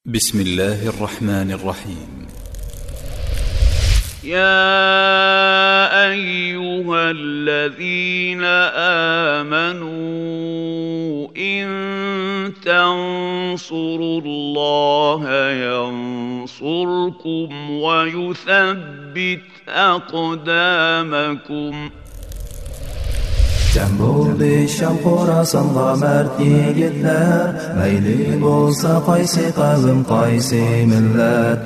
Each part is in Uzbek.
بسم الله الرحمن الرحيم. يا أيها الذين آمنوا إن تنصروا الله ينصركم ويثبت أقدامكم. Cem bo'ldi Sham Xorasanға mard yigitlar, mayli bo'lsa qaysi qavm qaysi millat,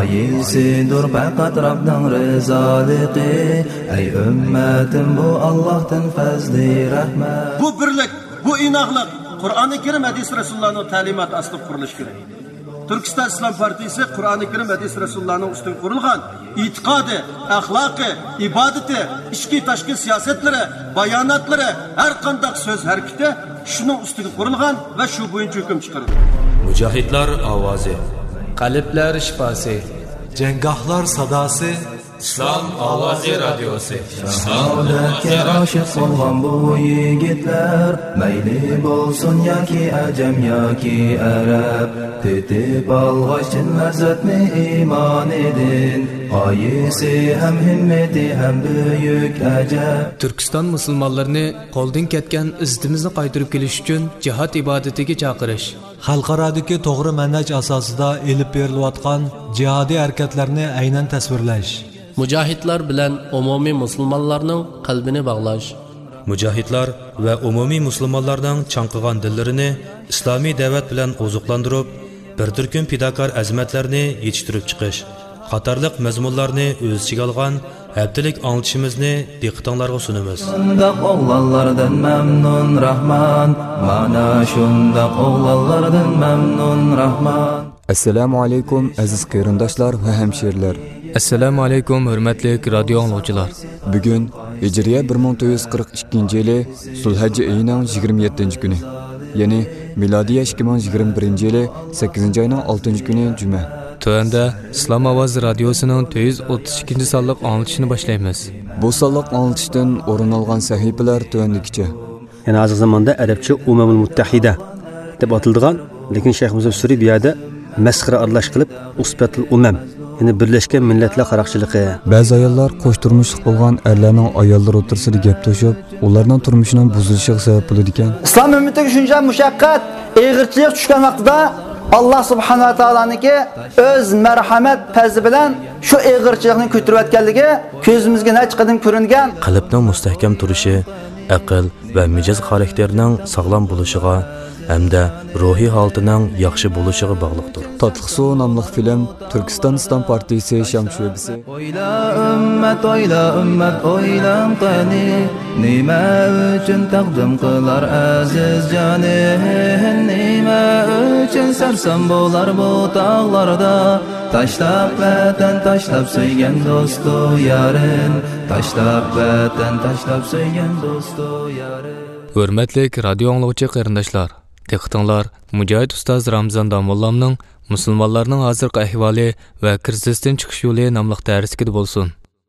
qaysidir faqat Rabbning rizoligi. Ey ummatim, bu Allohdan fazli rahmat. Bu birlik, bu inoqlik Qur'oni Karim hadis Rasulullohning ta'limoti asli qurilishi kerak. Turkiston Islom partiyasi Qur'oni Karim hadis Rasulullohning ustidan qurilgan e'tiqodi, axloqi, ibodati, ichki tashqi siyosatlari, bayonotlari, har qanday so'z harakati shuning ustiga qurilgan va shu bo'yicha hukm chiqarilgan. Mujohidlar ovozi, qalblar shifosi, janggohlar sadosi, Islom ovozi radiosi. Saodatga oshiq bo'lgan bu yigitlar, mayli bo'lsin yoki ajam yoki arab, tetib olg'achin lazzatni iymon edin, qaysi ham himmati ham buyuk ajab. Turkiston musulmonlarini qo'ldan ketgan izzatimizni qaytarib kelish uchun jihad ibodatiga chaqirish, xalqarodagi to'g'ri manhaj asosida elib berilayotgan jihodiy harakatlarni aynan tasvirlash, mujohidlar bilan umumiy musulmonlarning qalbini bog'lash, mujohidlar va umumiy musulmonlarning chanqigan dillarini islomiy da'vat bilan oziqlantirib, bir turkum fidokor azmatlarni yetishtirib chiqish qatorliq mazmunlarni o'z ichiga olgan haftalik anglitishimizni diqqatingizga sunamiz. Shundoq o'g'lonlardan mamnun Rahman, mana shundoq o'g'lonlardan mamnun Rahman. Assalomu alaykum aziz qarindoshlar va hamshirlar. Assalomu alaykum hurmatli radio anglovchilar. Bugun Hijriya 1442-yili Zulhijja oyining 27-kuni, ya'ni milodiya 2021-yili 8-oyning 6-kuni juma. Tuanda Islom ovozi radiosining 432 sonliq anglitishini boshlaymiz. Bu sonliq anglitishdan o'rin olgan sahifalar tuandikicha. Yani hozir zamonda arabcha Umamul Muttahida deb atilgan, lekin Shayx Musa Suri bu yerda masxara aralash qilib usbatul umam, yani birlashgan millatlar qaroqchiligi. Ba'zi ayollar qo'sh turmushlik bo'lgan erlarning ayollar o'tirsida gap to'shib, ularning turmushining buzilishiga sabab bo'ladi ekan. Islom ummatiga shuncha mushaqqat, eg'irchilik tushgan vaqtida Allah subhanahu wa ta'alaniki o'z marhamat fazli bilan shu eg'irchilikni ko'tarayotganligi ko'zimizga nech qadim ko'ringan. Qalbning mustahkam turishi, aql va mijoz xarakterining sog'lom bo'lishiga hamda ruhiy holatining yaxshi bo'lishiga bog'liqdir. Tatliq suv nomli film Turkiston Islom partiyasi Sham sho'basi. Oyla ummat, oylan qani, nima uchun taqdim qilar aziz joni, nima uchun sarson bo'lar bu tog'larda, tashlab vatan, tashlab sevgan do'stu yarin, tashlab vatan, tashlab sevgan do'stu yarin. Hurmatli radio anglovchi qarindoshlar, diqqatinglar Mujohid ustoz Ramzan Domullamning musulmonlarning hozirgi ahvoli va krizisdan chiqish yo'li nomli darsiga bo'lsin.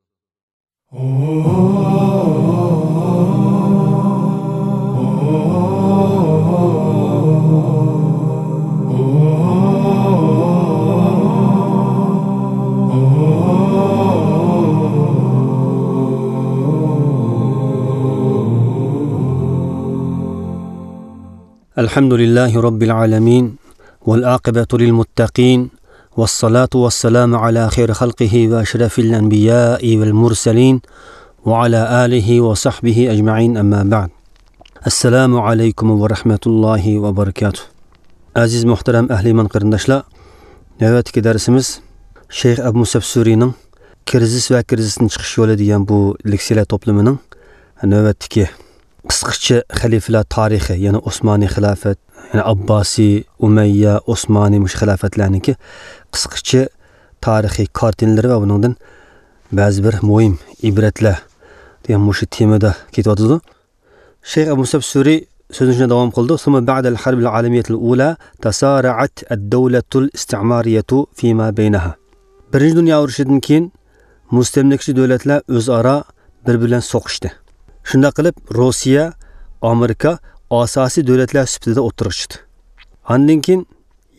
الحمد لله رب العالمين والعاقبة للمتقين والصلاة والسلام على خير خلقه وأشرف الأنبياء والمرسلين وعلى آله وصحبه أجمعين أما بعد. السلام عليكم ورحمة الله وبركاته. عزيز محترم أهلي من قرندشلا، navbatdagi darsimiz Shayx Abu Musab Surining Krizis va krizisdan chiqish yo'li degan bu leksiyalar to'plamining navbatdagi qisqacha xalifalar tarixi, ya'ni Osmoniy xilofat, ya'ni Abbosiy, Umayya, Osmoniy mush xilofatlarniki qisqacha tarixiy kartinalari va buningdan ba'zi bir muhim ibratlar degan mush temada ketyapti. Shayx Abu Musab Suri sözünü devam qildi. Sonra ba'da al-harb al-alamiyya al-ula tasara'at ad-dawlatu al-istimariyyatu fima baynaha. Birinchi dunyo urushidan keyin mustamlikachi davlatlar o'zaro bir-bilan so'qishdi. Shunda qilib Rossiya, Amerika asosiy davlatlar sifatida o'tirib chiqdi. Ondan keyin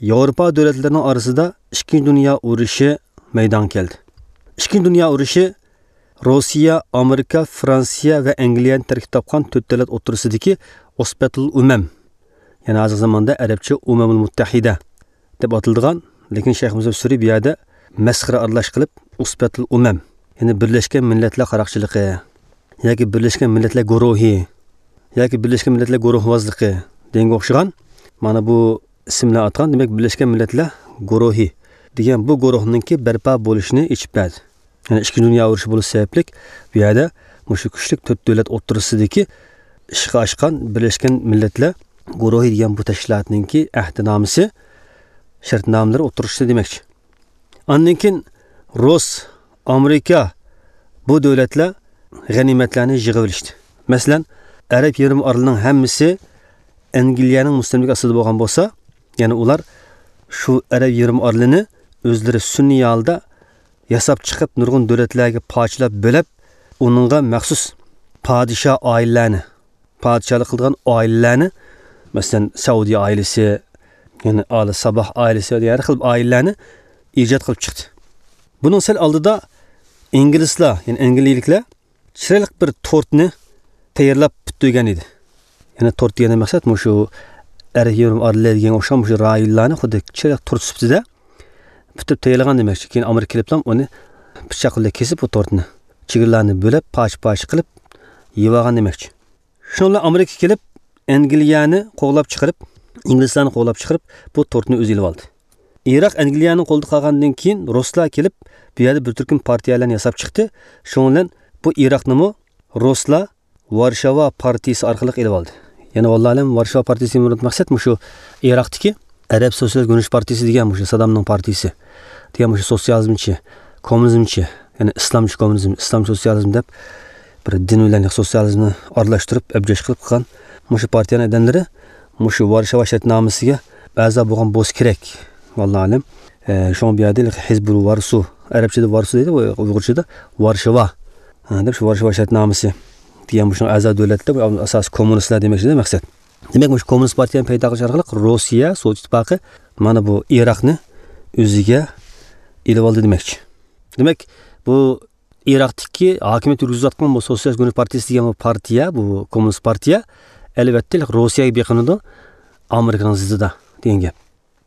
Yevropa davlatlarining orasida Ikkinchi dunyo urushi maydon keldi. Ikkinchi dunyo urushi Rossiya, Amerika, Fransiya va Angliyani tarkib topgan 4 davlat o'rtasidagi Usbatul Umam, ya'ni hozir zamonda arabcha Umamul Muttahida deb atiladigan, lekin Shayx Musa Suri bu yerda masxara aralash qilib Usbatul Umam, ya'ni Birlashgan Millatlar qaroqchiligi yoki Birlashgan Millatlar guruhi yoki Birlashgan Millatlar guruhvozligi deganga o'xshagan mana bu ismlar atgan, demak Birlashgan Millatlar guruhi degan bu guruhningki barpo bo'lishini ichib berdi. Yani Ikkinchi dunyo urushi bo'lish sababli bu yerda mushu kuchli 4 davlat o'rtasidagi ishga oshgan Birlashgan Millatlar guruhi degan bu tashkilotningki ahdnomasi, shartnomalari o'tirishdi demakchi. Ondan keyin Rus, Amerika bu davlatlar g'animatlarni yig'ib olishdi. Masalan, Arab yarim orolining hammasi Angliyaning mustamlik ostida bo'lgan bo'lsa, ya'ni ular shu Arab yarim orolini o'zlari sunniy holda yasab chiqib nurg'un davlatlarga parchalab bo'lib, uningga maxsus podshoh oilalarni, podshohlik qilgan oilalarni, masalan, Saudiya oilasi, ya'ni Ali Sabah oilasi degan xil oilalarni ijod qilib chiqdi. Buning sal oldida inglizlar, ya'ni angliyaliklar chiroyli bir tortni tayyorlab bitgan edi. Ya'ni tort degan maqsad shu Arab yarim oroli degan o'xsham shu rayonlarni xuddi chiroyli tort sifatida bitib tayyorlagan demakchi. Keyin Amerika kelib uni pichoq bilan kesib bu tortni chigirlarni bo'lib, pach qilib yeb olgan demakchi. Shunlar Amerika kelib Angliyani qo'g'lab chiqarib, inglizlarni qo'g'lab chiqarib bu tortni o'zi olib oldi. Iroq Angliyani qo'lda qolgandan keyin Ruslar kelib bu yerda bir turkum partiyalarni yasab chiqdi. Shundan bu Iroqni Ruslar Varshava partiyasi orqali elib oldi. Ya'ni vallahi Varshava partiyasi murod maqsad shu Iroqdagi Arab Sotsialist Guruch partiyasi degan shu Saddamning partiyasi. Degan shu sotsializmchi, kommunizmchi, ya'ni islomchi kommunizm, islom sotsializm deb bir din bilan sotsializmni aralashtirib, abjash qilib qilgan shu partiyaning adamlari shu Varshava shartnomasiga a'zo bo'lgan bo'lish kerak. Vallahi shu bu yerda Hizbul Varsu, arabchada Varsu deydi, uyg'urchada Varshava. Deb shu Varshava shartnomasi degan bu a'zo davlatlar, bu asos kommunistlar demakchi maqsad. Demak, bu kommunist partiyani paydo qilish orqali Rossiya, Sovet Ittifoqi mana bu Iroqni o'ziga elib oldi demakchi. Demak, bu Iroqdagi hokimiyat yurgizayotgan bu Sotsialist Guruch partiyasi degan partiya, bu kommunist partiya albatta Rossiyaga beqinadi, Amerikaning zidida degan gap.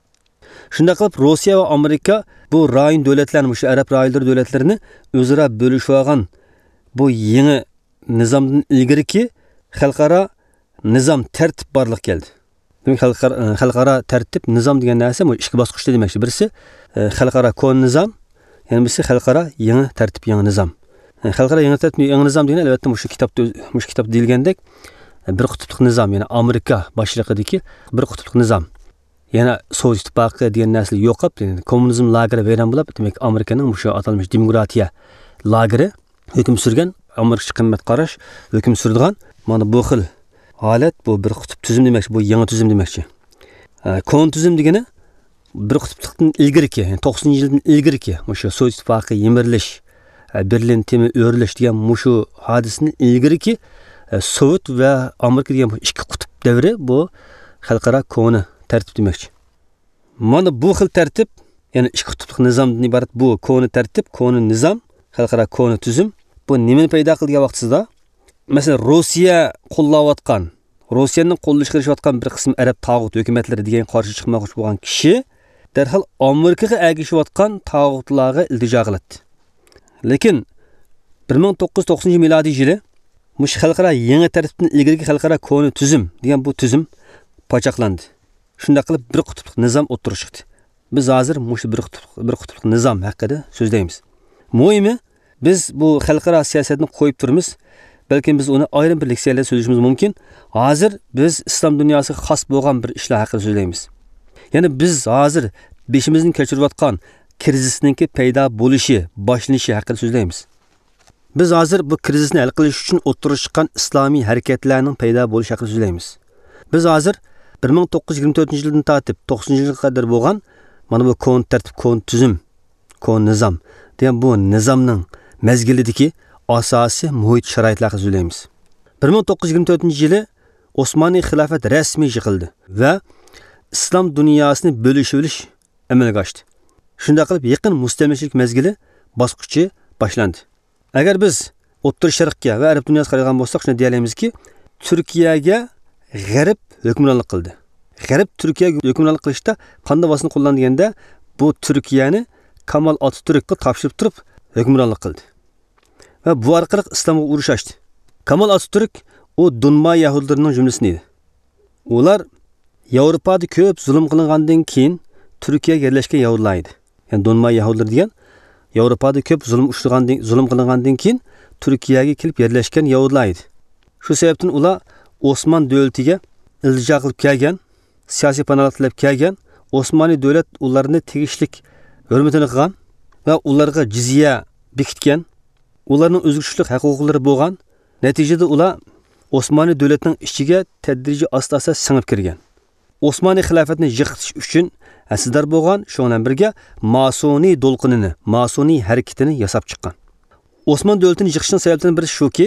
Shunda qilib Rossiya va Amerika bu rayon davlatlarini, shu arab rayonlari davlatlarini o'zaro bo'lishib olgan bu yangi nizomdan ilgariki xalqaro nizom tartib borliq keldi. Demak, xalqaro tartib nizom degan narsa bu ikki bosqichda demakchi. Birisi xalqaro kon nizom, yana birisi xalqaro yangi tartib, yangi nizom. Xalqaro yangi tartib, yangi nizom degan albatta shu kitobda deyilgandek bir qutblik nizom, ya'ni Amerika boshchiligidagi bir qutblik nizom. Yana Sovet Ittifoqi degan narsa yo'qib, kommunizm lageri vayron bo'lib, demak Amerikaning shu atalmish demokratiya lageri hukm surgan, Amerika qimmat qarash hukm surdigan mana bu xil holat, bu bir qutb tuzum demakchi, bu yangi tuzum demakchi. Kon tuzum degani bir qutblikdan ilgariki, ya'ni 90-yildan ilgariki shu Sovet Ittifoqi yemirilish, Berlin temi o'rilish degan shu hodisani ilgariki Sovet va Amerika degan ikki qutb davri bu xalqaro koni tartib demakchi. Mana bu xil tartib, ya'ni ikki qutblik nizomdan iborat bu koni tartib, koni nizom, xalqaro koni tuzum bu nimani paydo qilgan vaqtida, masalan, Rossiya qo'llayotgan, Rossiyaning qo'lga chiqarayotgan bir qism arab tog'ut hukumatlari degan qarshi chiqmoqchi bo'lgan kishi darhol Amerikaga ergashayotgan tog'utlarga iltijo qildi. Lekin 1990 milodiy yili mush xalqaro yangi tartibdan ilgarigi xalqaro koni tuzum degan bu tuzum pochaqlandi. Shunda qilib bir qutblik nizom o'tirib chiqdi. Biz hozir mush bir qutblik nizom haqida so'zlaymiz. Muhimi biz bu xalqaro siyosatni qo'yib turamiz. Balki biz uni ayrim bir leksiyalarda so'zlashimiz mumkin. Hozir biz islom dunyosiga xos bo'lgan bir ishlar haqida so'zlaymiz. Ya'ni biz hozir beshimizning kechirayotgan krizisninki paydo bo'lishi, boshlanishi haqida so'zlaymiz. Biz hozir bu krizisni hal qilish uchun o'tirib chiqqan islomiy harakatlarning paydo bo'lishi haqida so'zlaymiz. Biz hozir 1924-yildan tortib 90-yilga qadar bo'lgan mana bu kon tartib, kon tuzum, kon nizom degan bu nizomning mezgilidagi asosiy muhit sharoitlar haqida so'zlaymiz. 1924-yili Osmoniy xilofat rasmiy yig'ildi va islom dunyosini bo'lishib olish amalga oshdi. Shunday qilib yaqin mustamlikachilik mezgili bosqichi boshlandi. Agar biz O'rta Sharqqa va Arab dunyosiga qaragan bo'lsak, shuni deyalamizki, Turkiyaga G'arb hukmronlik qildi. G'arb Turkiyaga hukmronlik qilishda qanday vositani qo'llandinganda, bu Turkiyani Kemal Atatürk'e topshirib turib hukmronlik qildi. Va bu orqali islomga urush ochdi. Kemal Atatürk o Dunma Yahudilarining jumlasidan edi. Ular Yevropada ko'p zulm qilingandan keyin Turkiyaga yerlashgan Yahudlar edi. Ya'ni Dunma Yahudilari degan Yevropada ko'p zulm qilingandan keyin Turkiyaga kelib yerlashgan Yahudlar edi. Shu sababdan ular Osman davlatiga iltijo qilib kelgan, siyosiy panohlik tilab kelgan, Osmoniy davlat ularni tegishlik hurmatini qilgan va ularga jizya bekitgan, ularning o'zgarishlik huquqlari bo'lgan. Natijada ular Osmoniy davlatining ichiga tadrijiy asta-asta singib kirgan. Osmoniy xilofatni yiqitish uchun asildor bo'lgan, shu bilan birga masoniy to'lqinini, masoniy harakatini yasab chiqqan. Osmon davlatining yiqishining sabablaridan biri shuki,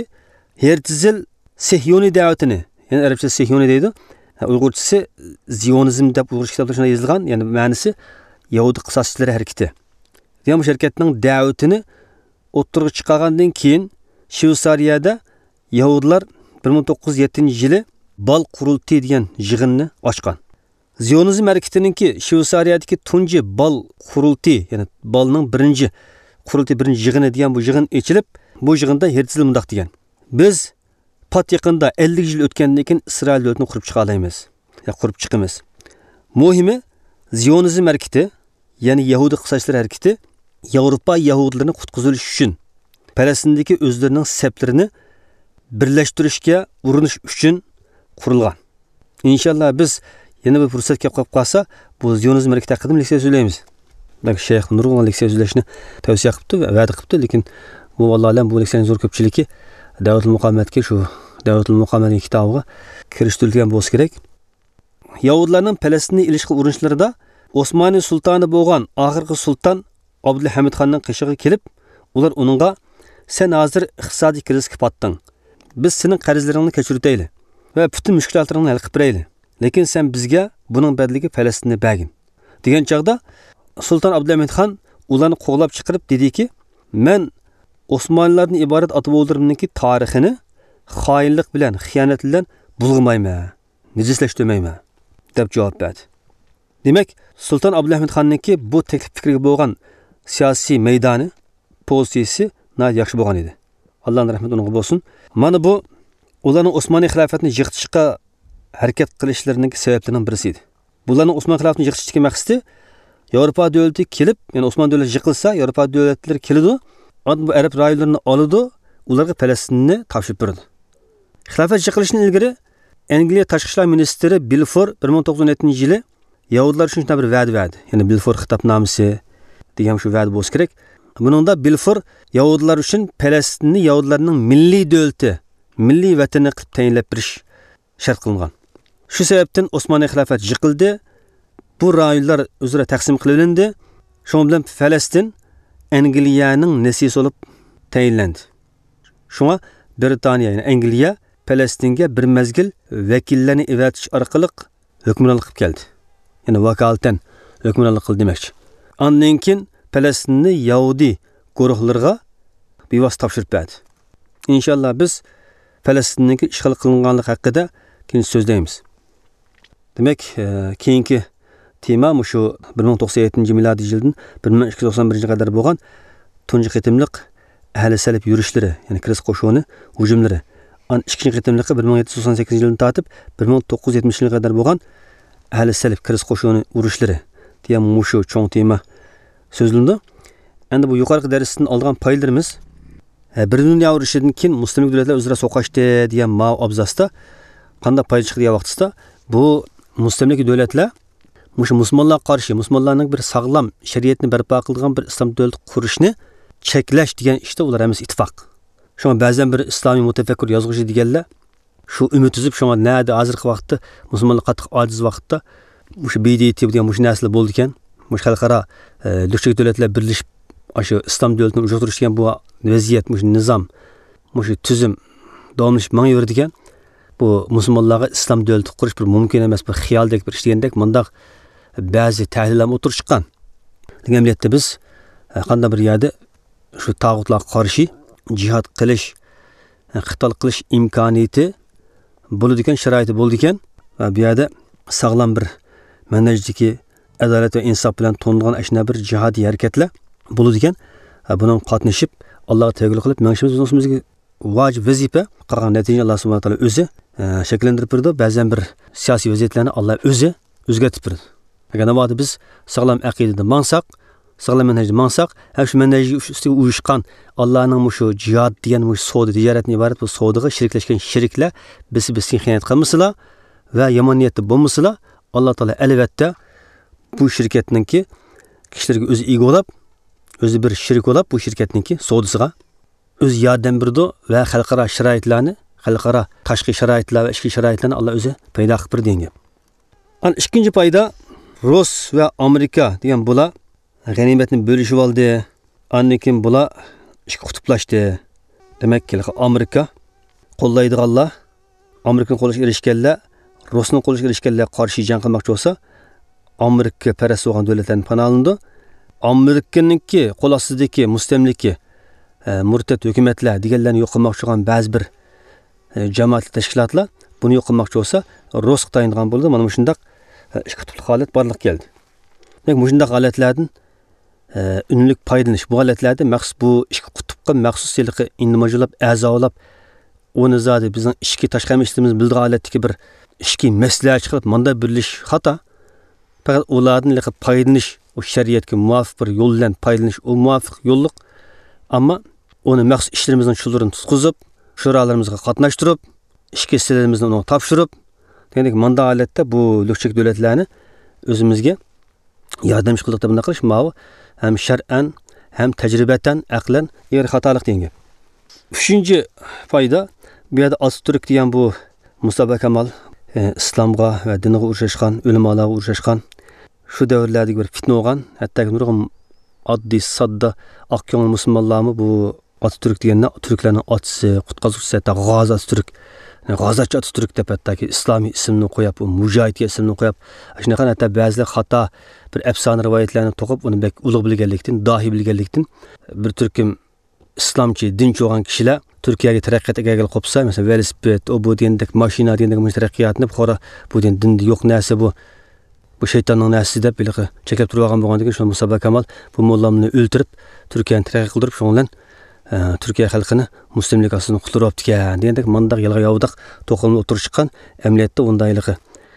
Herzl Sihyoniy da'vatini, ya'ni arabcha Sihyoniy deydi, uyg'urchasi Zionizm deb uyg'ur kitoblarida yozilgan, ya'ni ma'nosi Yahudi qisoschilar harakati. degan bu şirketning da'vatini o'ttirg'i chiqargandan keyin Shveysariyada Yahudlar 1907-yili bal qurultiy degan yig'inni ochgan. Zionizm harakatininki Shveysariyadagi tunji bal qurultiy, ya'ni balning birinchi qurultiy birinchi yig'ini degan bu yig'in ochilib, bu yig'inda Herzl mundaq degan: biz pat yaqinda 50 yil o'tgandan keyin Isroil davlatini qurib chiqa olamiz, ya qurib chiqamiz. Muhimi Zionizm harakati, ya'ni Yahudi qisoschilar harakati Yevropa Yahudlarini qutqizilish uchun Palestindagi o'zlarining saflarini birlashtirishga urinish uchun qurilgan. İnşallah biz yana bir fursat kelib qolsa, bu Zionizm harakati haqida leksiya so'zlaymiz. Bak Shayx Nurg'un leksiya so'zlashni tavsiya qilibdi va va'da qilibdi, lekin bu vallahi bu leksiyaning zo'r ko'pchiligi Da'vatul Muqomatga, shu Da'vatul Muqomat kitobiga kirishtirilgan bo'lsa kerak. Yahudlarning Falastinga ilishqi urinishlarida Osmoniy sultoni bo'lgan oxirgi sulton Abdulhamid xonning qishig'i kelib, ular uningga sen hozir iqtisodiy krizga patding. Biz sening qarzlaringni kechiraylik va butun mushkulotlarni hal qilib beraylik. Lekin sen bizga buning badliga Falastinni bergin. Degan chaqda Sultan Abdulhamid xon ularni qo'g'lab chiqarib dediki, men Osmonlardan iborat ota-bobolarimningki tarixini xoinlik bilan, xiyonat bilan bulg'mayman, nijislaştirmayman deb javob berdi. Demak, Sultan Abdulhamid xonningki bu taklif fikriga bo'lgan siyosiy maydoni, pozitsiyasi nayt yaxshi bo'lgan edi. Allohning rahmati unga bo'lsin. Mana bu ularning Osmoniy xilofatini yiqitishga harakat qilishlarining sabablarining birisi edi. Bularning Osmoniy xilofatini yiqitishga maqsadi Yevropa davlati kelib, ya'ni Osmon davlati yiqilsa, Yevropa davlatlari keladi, bu Arab rayonlarini oladi, ularga Falastinni topshirib berdi. Xilofat yiqilishidan ilgari Angliya tashqi ishlar ministri Balfour 1917-yili Yahudlar uchun bir va'da berdi. Ya'ni Balfour xitobnomasi degan shu va'da bo'lsa kerak. Buningda Balfour Yahudlar uchun Falastinni Yahudlarning milliy davlati, milliy vatani qilib tayinlab berish shart qilingan. Shu sababdan Osmoniy xilofat yiqildi. Bu rayonlar o'zaro taqsim qilindi. Shuning bilan Falastin Angliyaning nasisi bo'lib tayinlandi. Shunga Britaniya, ya'ni Angliya Falastinga bir mezgil vakillarni evatish orqali hukmronlik qilib keldi. Ya'ni vakolatan hukmronlik qildi demakchi. Ondan keyin Falastinni Yahudi guruhlarga bevosita topshirib berdi. İnşallah biz Falastinning ishg'ol qilinganligi haqida keyin so'zlaymiz. Demak, keyingi tema shu 1997 yildan 1291 qadar bo'lgan tunji qitimliq ahli salib yurishlari, ya'ni kiriz qo'shoni hujumlari. An ikkinchi qitimliqi 1798 yildan tortib 1970 yilga qadar bo'lgan ahli salib kiriz qo'shoni urushlari degan shu cho'ng tema so'zlandi. Endi bu yuqorgi darsdan olgan foydalarimiz bir dunyo urushidan keyin muslim davlatlar o'zaro so'qashdi degan ma'no abzasda qanday foyda chiqdi degan vaqtda bu muslimlik davlatlar mushu musulmonlarga qarshi musulmonlarning bir sog'lom shariatni barpo qilgan bir islom davlati qurishni cheklash degan ishda ular hammasi ittifoq. Shunga ba'zan bir islomiy mutafakkir yozuvchi deganlar shu umid tuzib shunga nada hozirgi vaqtda musulmonlar qattiq ojiz vaqtda mushu BDT degan mushu narsalar bo'ldi ekan. Mushu xalqaro dushlik davlatlar birlashib shu islom davlatini o'zgartirish degan bu vaziyat, mushu nizom, mushu tuzum davomlashib mangaverdi ekan. bu musulmonlarga islom davlati qurish bir mumkin emas, bir xiyaldek bir ish degandek mundaq ba'zi tahlillar o'tirib chiqqan. Deganiyatda biz qanday bir yerda shu tag'utlarga qarshi jihad qilish, qital qilish imkoniyati bo'ladigan sharoiti bo'ldi ekan va bu yerda sog'lom bir manhajdagi adolat va insof bilan to'nilgan ashna bir jihodiy harakatlar bo'ladi ekan. Bunun qatnashib Allohga tavakkur qilib mangishimiz o'zimizga vacib vazifa qilgan natija Alloh subhanahu va taolo o'zi shakllantirib berdi. Ba'zan bir siyosiy vaziyatlarni Alloh o'zi o'zgartirib berdi. Agar navoda biz sog'lom aqidada mangsak, sog'lom manhajda mangsak, shu manhajga ustiga uyushgan Allohning shu jihad degan savdo tijoratdan iborat bu savdoga sheriklashgan sheriklar bizga xiyonat qilmasalar va yomon niyatda bo'lmasalar, Alloh taolo albatta bu shirkatninki kishilarga o'zi ega bo'lib, o'zi bir sherik bo'lib bu shirkatninki savdosiga o'zi yordam berdi va xalqaro sharoitlarni, xalqaro tashqi sharoitlar va ichki sharoitlarni Alloh o'zi paydo qilib berdi degan. An ikkinchi payda Rus va Amerika degan bular g'animatni bo'lishib oldi. Andan keyin bular ikki qutblashdi. Demak ki Amerika qo'llaydiganlar, Amerikaning qo'llashiga erishganlar, Rusning qo'llashiga erishganlar qarshi jang qilmoqchi bo'lsa, Amerika parast bo'lgan davlatlarni panoh olindi. Amerikaningki qo'l ostidagi mustamlika murtad hukumatlar deganlarni yo'q qilmoqchi bo'lgan ba'zi bir jamoat tashkilotlar buni yo'q qilmoqchi bo'lsa, Rus tayingan bo'ldi. Mana shunday ikki qutbli holat barliq keldi. Demak, shunday holatlardan unumli foydalanish, bu holatlarda maqsad bu ikki qutbga maxsus yilqi indimajolab, a'zolab, o'ni zodi bizning ichki tashqi ishimiz bildigan holatdagi bir ichki maslahat qilib, manda birlish xato. Faqat ulardan liqib foydalanish, o shariatga muvofiq bir yo'l bilan foydalanish, o muvofiq yo'lliq. Ammo uni maxsus ishlarimizning shularini tutqizib, shuralarimizga qatnashtirib, ichki ishlarimizni uni topshirib, degandek manda holatda bu lukchak davlatlarni o'zimizga yordam qildik deb bunday qilish ma'lum ham shar'an, ham tajribatan, aqlan yer xatolik degan. Uchinchi foyda bu yerda Atatürk degan bu Mustafa Kemal islomga va dinga urushgan, ulamolarga urushgan shu davrlardagi bir fitna bo'lgan, hatto nurg'un oddiy sodda oq ko'ngil musulmonlarmi bu Atatürk deganni turklarning otisi, qutqazuvchisi, hatto G'ozi Atatürk, G'ozachi Atatürk deb hattoki islomiy ismni qo'yib, mujohidga ismni qo'yib, shunaqa hatto ba'zilar xato bir afsona rivoyatlarni to'qib, uni bek ulug' bilganlikdan, dohiy bilganlikdan bir turkum islomchi, dinchi bo'lgan kishilar Turkiyaga taraqqiyot egagil qopsa, masalan, velosiped, bu degandek mashina degandek taraqqiyotni bu dinda yo'q narsa bu shaytonning narsi deb biliqi cheklab turgan bo'lgandan shu Mustafa Kemal bu mollamni o'ltirib, Turkiyani taraqqiy qildirib, shu bilan Turkiya xalqini muslimlikasini qutqarib ekan degandek mandaq yalg'a yovdiq to'qilib o'tirib chiqqan amaliyotda undayliqi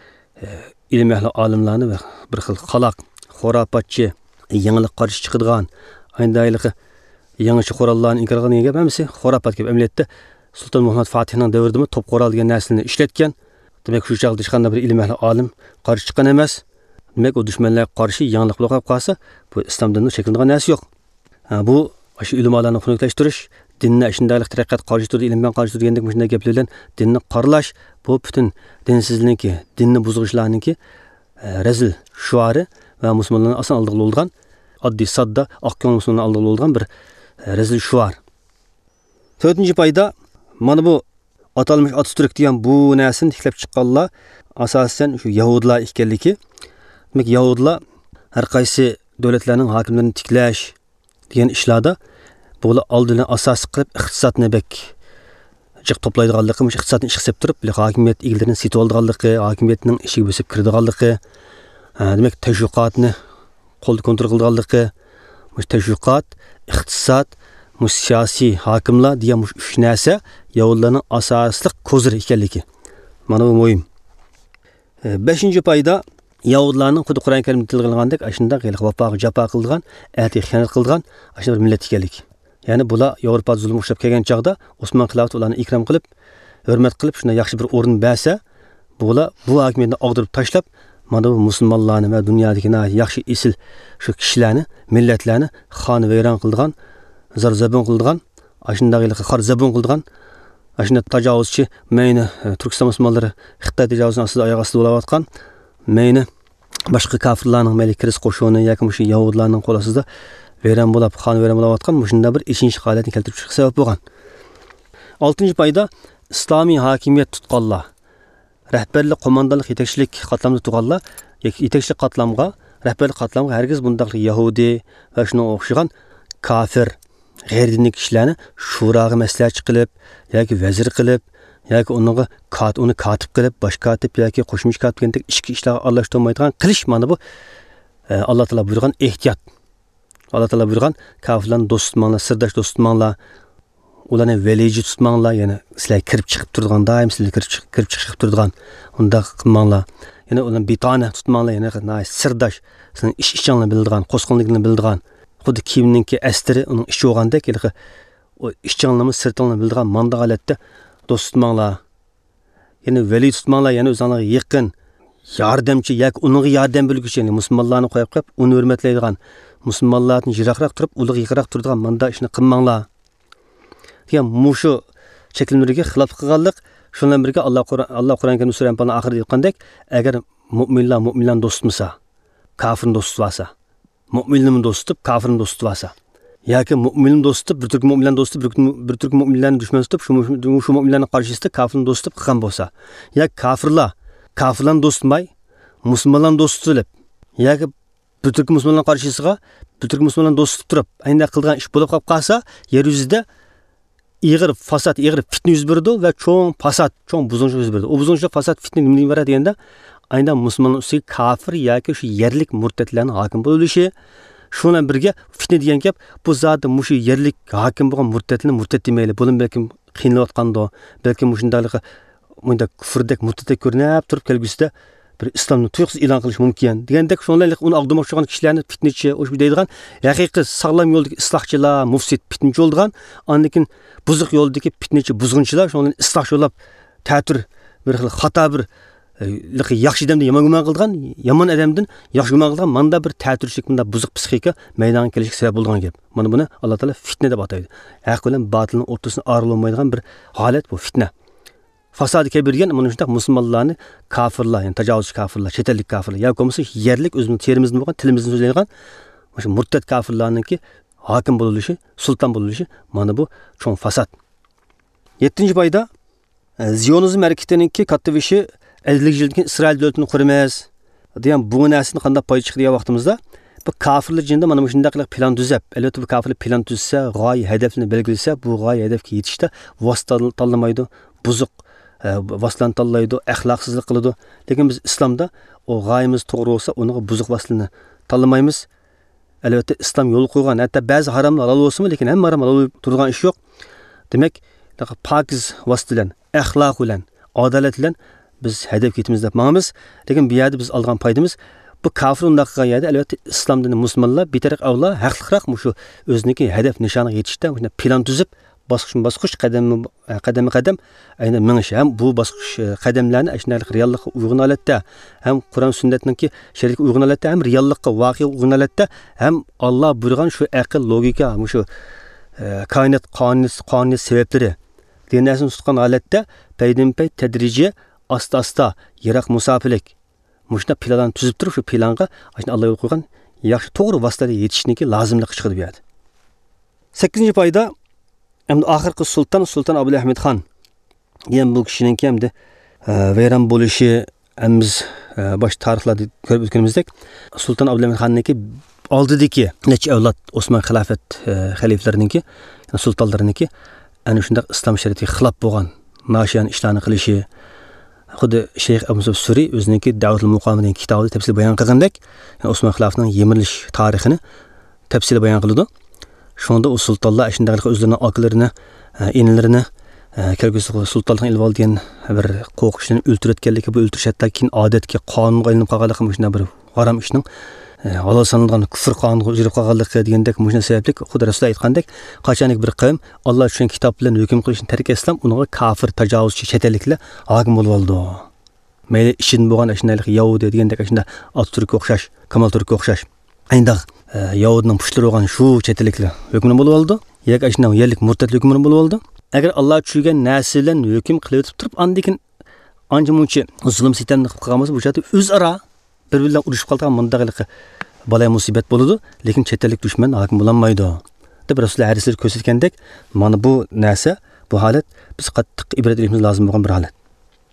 ilm ahli olimlarni bir xil qaloq, xurofotchi, yangilik qarshi chiqadigan, ayndayliqi yangicha qurollarni inkor qilgan gap hamsi xurofot deb amaliyotda Sulton Muhammad Fatihning davrida top qurol degan narsani ishlatgan. Demak, shu chaqda hech qanday bir ilm ahli olim qarshi chiqqan emas. Demak, o dushmanlarga qarshi yangilik bo'lib qolsa, bu islom dinining shaklangan narsa yo'q. Bu shu ulamolarni xunuklashtirish, dinni shundaylik taraqqiyot qarshi turdi, ilm bilan qarshi turgandek shunday gaplar bilan dinni qoralash, bu butun dinsizlikniki, dinni buzg'ishlarniki razil shuari va musulmonlarning ason oldiga bo'lgan, oddiy sodda oq ko'ngil musulmonlar oldiga bo'lgan bir razil shuar. To'rtinchi payda mana bu atalmış Atatürk degan bu narsani tiklab chiqqanlar asosan shu yahudlar ekanligi. Demak, yahudlar har qaysi davlatlarning hokimlarini tiklash degan ishlarda bular oldini asos qilib iqtisodni bek jiq to'playdiganligi, iqtisodni ish qilib turib, hokimiyat egillarini setib olganligi, hokimiyatning ishiga bosib kirdiganligi, demak tashviqotni qo'lda kontrol qilganligi, tashviqot, iqtisod, siyosiy hokimlar degan uch narsa yahudlarning asosli ko'ziri ekanligi. Mana bu muhim. 5-payda yahudlarning xuddi Qur'on Karimda tilg'ilgandek ashunda vafoga jafo qilgan, ahdiga xiyonat qilgan ashuna bir millat ekanligi. Ya'ni bular Yevropada zulm ushlab kelgan chaqda Osmon xilofati ularni ikrom qilib, hurmat qilib, shunday yaxshi bir o'rin bersa, bular bu hokimiyatni og'dirib tashlab, mana bu musulmonlarni va dunyodagi yaxshi esil shu kishilarni, millatlarni xonavayron qilgan, zarzabun qilgan, ashundag'ili qor zabun qilgan, ashunda tajovuzchi, mayni Turkiston musulmonlari Xitoy tajovuzining ostida oyoq ostida bo'layotgan, mayni boshqa kofirlarning mayli kiris qo'shoni yoki shu yahudlarning qo'l ostida vayron bo'lib, xonavayron bo'layotgan, shunda bir ikkinchi holatni keltirib chiqib sabab bo'lgan. 6-payda islomiy hokimiyat tutqanlar, rahbarlik, qo'mondonlik, yetakchilik qatlamda turganlar, yetakchilik qatlamga, rahbarlik qatlamga hargiz bundaq Yahudi va shunga o'xshagan kafir, g'ayridiniy kishilarni shuroga maslahatchi qilib yoki vazir qilib yoki uni katib qilib, bosh katib yoki qo'shimcha katib degandek ichki ishlarga aralashtirmaydigan qilish mana bu Alloh taolo buyurgan ehtiyot. Alloh taolo buyurgan kafirlarni do'st tutmanglar, sirdosh do'st tutmanglar. Ularni veliji tutmanglar, ya'ni sizlar kirib chiqib turadigan, doim sizlar kirib chiqib turadigan unda qilmanglar. Ya'ni ularni bitona tutmanglar, ya'ni sirdosh, sizning ish-ishinglarni biladigan, qo'sqinligini biladigan, xuddi kiyimninki astiri uning ichi bo'lgandek, o ishinglarni sirtinglarni biladigan manda holatda do'st tutmanglar. Ya'ni veli tutmanglar, ya'ni o'zingizga yaqin yordamchi yoki uningga yordam beruvchi, ya'ni musulmonlarni qo'yib, uni hurmatlaydigan, musulmonlardan yiroqroq turib, ularga yaqinroq turadigan manda ishni qilmanglar. degan mushu cheklimlariga xilof qilganlik shundan birga Alloh Qur'on Karim sura Anfalning oxirida aytgandek, agar mu'minlar do'st tutmasa, kofirni do'st tutsa, mu'minni do'st tutib, kofirni do'st tutsa, yoki mu'minni do'st tutib, bir turk mu'minlarni do'st tutib, bir turk mu'minlarni dushman tutib, shu mu'minlarning qarshisida kofirni do'st tutib qilgan bo'lsa, yoki kofirlarni do'st tutmay, musulmonlarni do'st tutib, yoki bir turk musulmonlar qarshisiga, bir turk musulmonlarni do'st tutib turib, ayni qilgan ish bo'lib qolsa, yer yuzida ig'ir fasad, ig'ir fitna yuz berdi va cho'ng fasad, cho'ng buzg'unchilik yuz berdi. O buzg'unchilik, fasad, fitna nimadan iborat deganda, aynan musulmonlar ustiga kofir yoki shu yerlik murtadlarning hokim bo'lishi, shundan birga fitna degan gap, bu zotda mushu yerlik hokim bo'lgan murtadlarni murtad demayli, buning balki qiynalayotganda, balki mushundaqliga bunda kufrdek murtadek ko'rinib turib kelgusida bir islomni tuyuqsiz e'lon qilish mumkin degandek, shunday uni aldamoqchi bo'lgan kishilarni fitnachi, o'sha deydigan haqiqiy sog'lom yo'ldagi islohchilar, mufsid, fitnachi bo'lgan, andan buzuq yo'ldagi fitnachi, buzg'unchilar shundan isloh yo'lab ta'tir bir xil xato bir yaxshi odamdan yomon gumon qilgan, yomon odamdan yaxshi gumon qilgan manda bir ta'tirchilik, manda buzuq psixika maydonga kelishga sabab bo'lgan gap. Mana buni Alloh taolo fitna deb ataydi. Haq bilan botilning o'rtasini ayrolmaydigan bir holat bu fitna. Fasad kebirgen mana shunday musulmonlarni kofirlar, ya'ni tajovuzchi kofirlar, chet ellik kofirlar yoki bo'lmasa yerlik o'zimizning terimizda bo'lgan, tilimizda so'zlaydigan o'sha murtad kofirlarningki hokim bo'lishi, sulton bo'lishi mana bu cho'ng fasad. 7-boyda Zionizm harakatininki katta ishi 50 yildan Isroil davlatini quramiz degan bu narsani qanday foyda chiqdi degan vaqtimizda bu kofirlar jinda mana shunday plan tuzab, albatta bu kofirlar plan tuzsa, g'oya hedefini belgilasa, bu g'oya hedefga yetishda vosita tanlamaydi, buzuq vaslan tanlaydi, axloqsizlik qiladi. Lekin biz islomda o g'oyamiz to'g'ri bo'lsa, uni buzuq vaslini tanlamaymiz. Albatta islom yo'l qo'ygan, hatto ba'zi haromlar halol bo'lsa-mu, lekin hamma harom halol turgan ish yo'q. Demak, pokiz vasl bilan, axloq bilan, adolat bilan biz hedefga yetamiz deb ma'miz. Lekin bu yerda biz olgan foydamiz bu kofir undaq qilgan yerda albatta islomdan musulmonlar betaraq avlo haqliqroq shu o'ziniki hedef nishoniga yetishda plan tuzib, bosqich qadam aynan minish ham bu bosqich qadamlarni ashnalik reallikqa uyg'un holatda ham Qur'on sunnatninki shariatga uyg'un holatda ham reallikqa voqea uyg'un holatda ham Alloh buyurgan shu aql logika shu koinot qonuniy sabablari degan narsani tutgan holatda paydinpay tadrijiy asta yiroq musofirlik mushna planlarni tuzib turib shu planga Alloh yo'l qo'ygan yaxshi to'g'ri vositaga yetishniki lozimlik chiqadi bu yerda. 8-poyda endi oxirgi sulton Abdulahmid Xon degan bu kishining hamda vayron bo'lishi biz bosh tarixlarda ko'rib o'tganimizdek, sulton Abdulahmid Xonniki oldidagi necha avlod Osmon xilofat xalifalarininki, sultonlariniki ana shunday islom shariatiga xilof bo'lgan noshiyan ishlarni qilishi, xuddi Shayx Abu Musab Suri o'zininki Da'vatul Muqomining kitobida tafsil bayon qilgandek, Osmon xilofatining yemirilish tarixini tafsil bayon qiladi. Shunda o sultonlar shunday o'zlarining akalarini, inilarini kelgusi sultonlikni ilib olgan bir qo'rqishni o'ltirayotganligi, bu o'ltirish hatto keyin odatga, qonunga aylanib qolganligi, shunday bir harom ishning halol sanalgan kufr qonuniga o'zgarib qolganligi degandek mushuna sababli Xudo Rasul aytgandek, qachonki bir qavm Alloh tushgan kitob bilan hukm qilishni tark etsa, unga kofir, tajovuzchi, chet elliklar hokim bo'lib oldi. Mayli ishin bo'lgan shundaylik Yahudi degandek shunday Atatürk'e o'xshash, Kamal Turk'e o'xshash ayndaq Yahudining pushtlari bo'lgan shu chet elliklar hukmi bo'lib oldi, yoki shunday yerlik murtad hukmi bo'lib oldi. Agar Alloh tushgan narsadan hukm qilib turib, andikin ancha-muncha zulm sitamni qilib qolganmiz, bu yerda o'zaro bir-bilan urushib qolgan mundaqliqi balay musibat bo'ladi, lekin chet ellik dushman hokim bo'lolmaydi deb Rasululloh hadislar ko'rsatgandek, mana bu narsa, bu holat biz qattiq ibrat olishimiz lozim bo'lgan bir holat.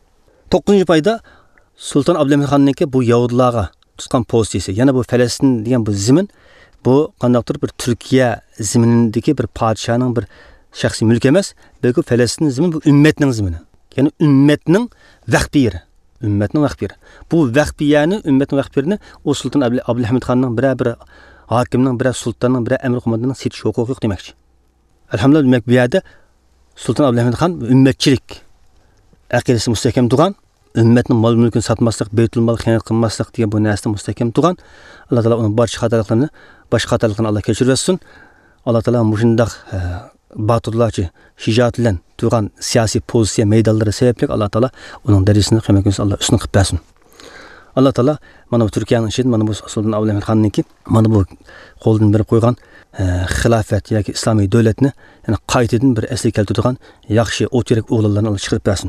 9-cı payda Sultan Abdülhamid Xan'nınki bu Yahudilarga tutgan pozisiyasi. Yani bu Filistin degan bu zimin bu qandaqdir bir Türkiye ziminindeki bir padişahning bir shaxsiy mulki emas, balki Filistin zimini bu ummatning zimini. Yani ummatning vaqt yeri. Ummatning vaqt yeri. Bu vaqt yerini, ummatning vaqt yerini o Sultan Abdülhamid Xan'ning bir hakimning, bir sultanning, bir amir qo'mondonning setish huquqi yo'q demoqchi. Alhamdulillah demak bu yerda Sultan Abdülhamid Xan ummatchilik aqidasi mustahkam turgan, ummatning mol mulkini satmaslik, baytul mol xiyonat qilmaslik degan bu narsada mustahkam turgan. Alloh taolo uning barcha xatolarni, boshqa xatolarni Alloh kechirsin. Alloh taolo mushundaq baturlarcha shijoat bilan turgan siyosiy pozitsiya maydonlari sababli Alloh taolo uning darajasini qiymatga Alloh ustun qilib bersin. Alloh taolo mana bu Turkiyaning ishida mana bu Sultan Abdülhamid Xanniki mana bu qo'ldan berib qo'ygan xilofat yoki islomiy davlatni yana qaytadan bir asli keltirgan yaxshi o'tirak o'g'illarni Alloh chiqarib bersin.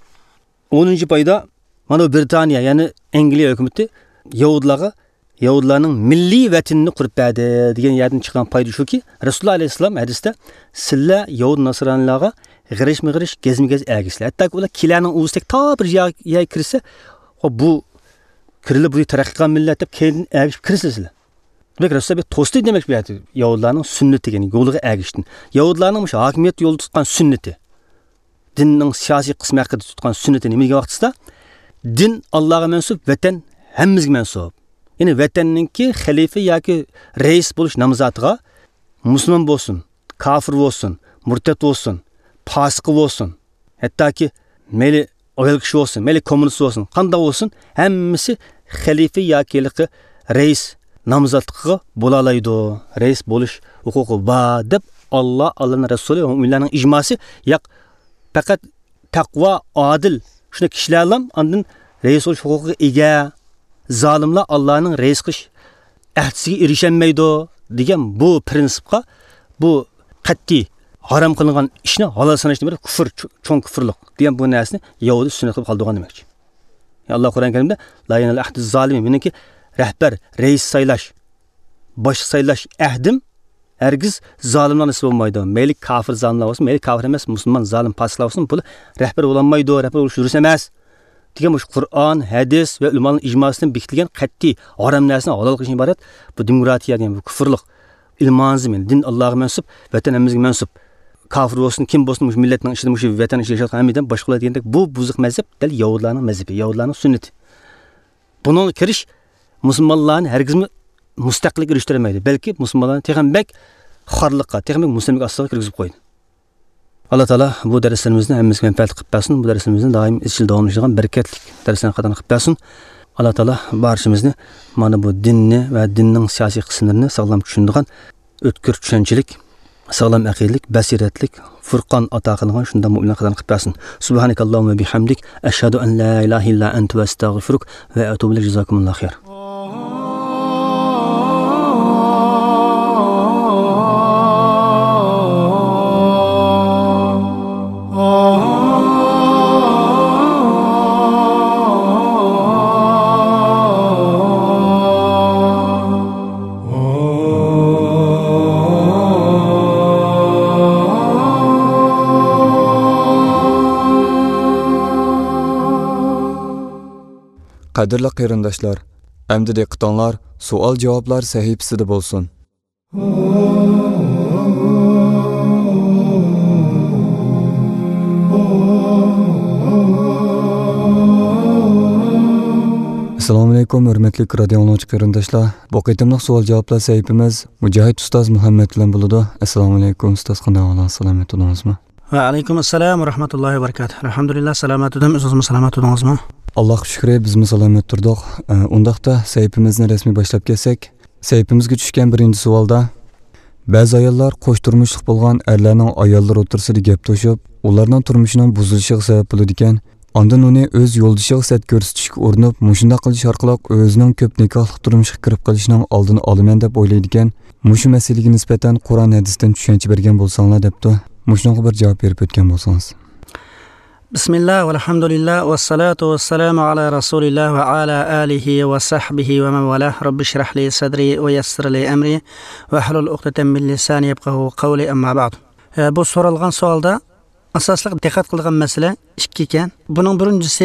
10-cı payda mana Britaniya yani Angliya hükümeti Yahudilarning milliy vatanini qurib berdi degan yerdan chiqqan payda shuki, Rasululloh alayhisalom hadisda sizlar Yahud nasronlarga g'irish gezmi-gez ergisizlar. Hatto ular kilarning o'zidek ta bir yer kirsa, bu kirilib bu taraqqiy qilgan millat deb keyin ergishib kirsizlar. Demak Rasululloh bir to'sti demak bu yerda Yahudilarning sunnati degan yo'liga ergishdi. Yahudilarning shu hokimiyat yo'lida tutgan sunnati dinning siyosiy qismi haqida tutgan sunnatini nimaga vaqtida din Allohga mansub, vatan hammamizga mansub. Yani vatanninki xalifa yoki rais bo'lish nomzodiga musulmon bo'lsin, kofir bo'lsin, murtad bo'lsin, fosiq bo'lsin, hattoki mayli ayol kishi bo'lsin, mayli kommunist bo'lsin, qanday bo'lsin, hammasi xalifa yoki rais nomzodligiga bo'la oladi. Rais bo'lish huquqi bor deb Allohning rasuli va mu'minlarning ijmosi yo'q. Faqat taqvo, adil shuna kishilar ham ondan rais bo'lish huquqiga ega. Zalimlar Allah'ın reis qilish ahdisiga erisholmaydi degan bu prinsipga, bu qat'iy harom qilingan ishni halol sanashni bir kufr, cho'ng kufrlik degan bu narsani Yahudi sunnat qilib qoldirgan demoqchi. Alloh Qur'on Karimda la yanal ahdiz zalimin, meniki rahbar, reis saylash, bosh saylash ahdim hergiz zalimlar nisbi olmaydi. Mayli kafir zalimlar olsun, mayli kafir emas, musulmon zalim paslar olsun, bu rahbar olanmaydi, rahbar bo'lish yurus emas. Degan bu Qur'on, hadis va ulamoning ijmosidan bekitilgan qat'iy harom narsani halol qilishdan iborat. Bu demokratiya degan bu kufrlik. Ilmonizm, din Allohga mansub, vatan hammamizga mansub. Kafir bo'lsin, kim bo'lsin, mush millatning ishida, mush vatan ishida yashayotgan hammadan boshqalar degandek bu buzuq mazhab dal Yahudilarning mazhabi, Yahudilarning sunnati. Bunga kirish musulmonlarni hargizmi mustaqillik erishtirmaydi, balki musulmonlarni texambak xorliqqa, texambak muslimlik ostiga kirgizib qo'ydi. Allah Taala bu derslerimizni hemmizga menfaat qilib bersin. Bu derslerimizni doim izchil davomlashadigan bereketli derslarni qadam qilib bersin. Allah Taala barchamizni mana bu dinni va dinning siyosiy qismlarini sog'lom tushunadigan o'tkir tushunchilik, sog'lom aqidlik, basiratlik, furqon ato qilgan shunda mu'minlar qadam qilib bersin. Subhanakallahumma bihamdik, ashhadu an la ilaha illa anta va astaghfiruk va atubu ilayk. Jazakumullohu xayr. Qadirli qarindoshlar, endi diqqatinglar savol-javoblar sahifasida bo'lsin. Assalomu alaykum, hurmatli radio anglag'uchi qarindoshlar. Bu qitimliq savol-javoblar sahifamiz Mujohid ustoz Muhammad bilan bo'ladi. Assalomu alaykum ustoz, qanday ahvolingiz, salomat bo'ldingizmi? Va alaykum assalom va rahmatullohi va barakatuh. Alhamdulillah, salomat edim. O'zingiz salomat bo'ldingizmi? Alloh shukri, bizmi salomat turdik. Undaqda sahifamizni rasmiy boshlab kelsak, sahifamizga tushgan birinchi savolda ba'zi ayollar qo'sh turmushlik bo'lgan erlarning ayollar o'rtasida gap to'shib, ularning turmushining buzilishiga sabab bo'ladi ekan. Ondan uni o'z yo'ldoshiga sat ko'rsatishga urinib, mushunda qilish orqali o'zining ko'p nikohli turmushga kirib qolishining oldini olaman deb o'ylaydi ekan. Mushu masalaga nisbatan Qur'on hadisdan tushuncha bergan bo'lsanglar debdi. Mushunga bir javob berib o'tgan bo'lsangiz. Bismillah va alhamdulillah va salatu va salamu ala rasulillah va ala alihi va sahbihi va man walah. Robbi shrah li sadri va yassir li amri va hlul uqdatan min lisani yafqahu qawli, amma ba'd. Bu so'ralgan savolda asosli diqqat qilgan masala ikki ekan. Buning birinchisi,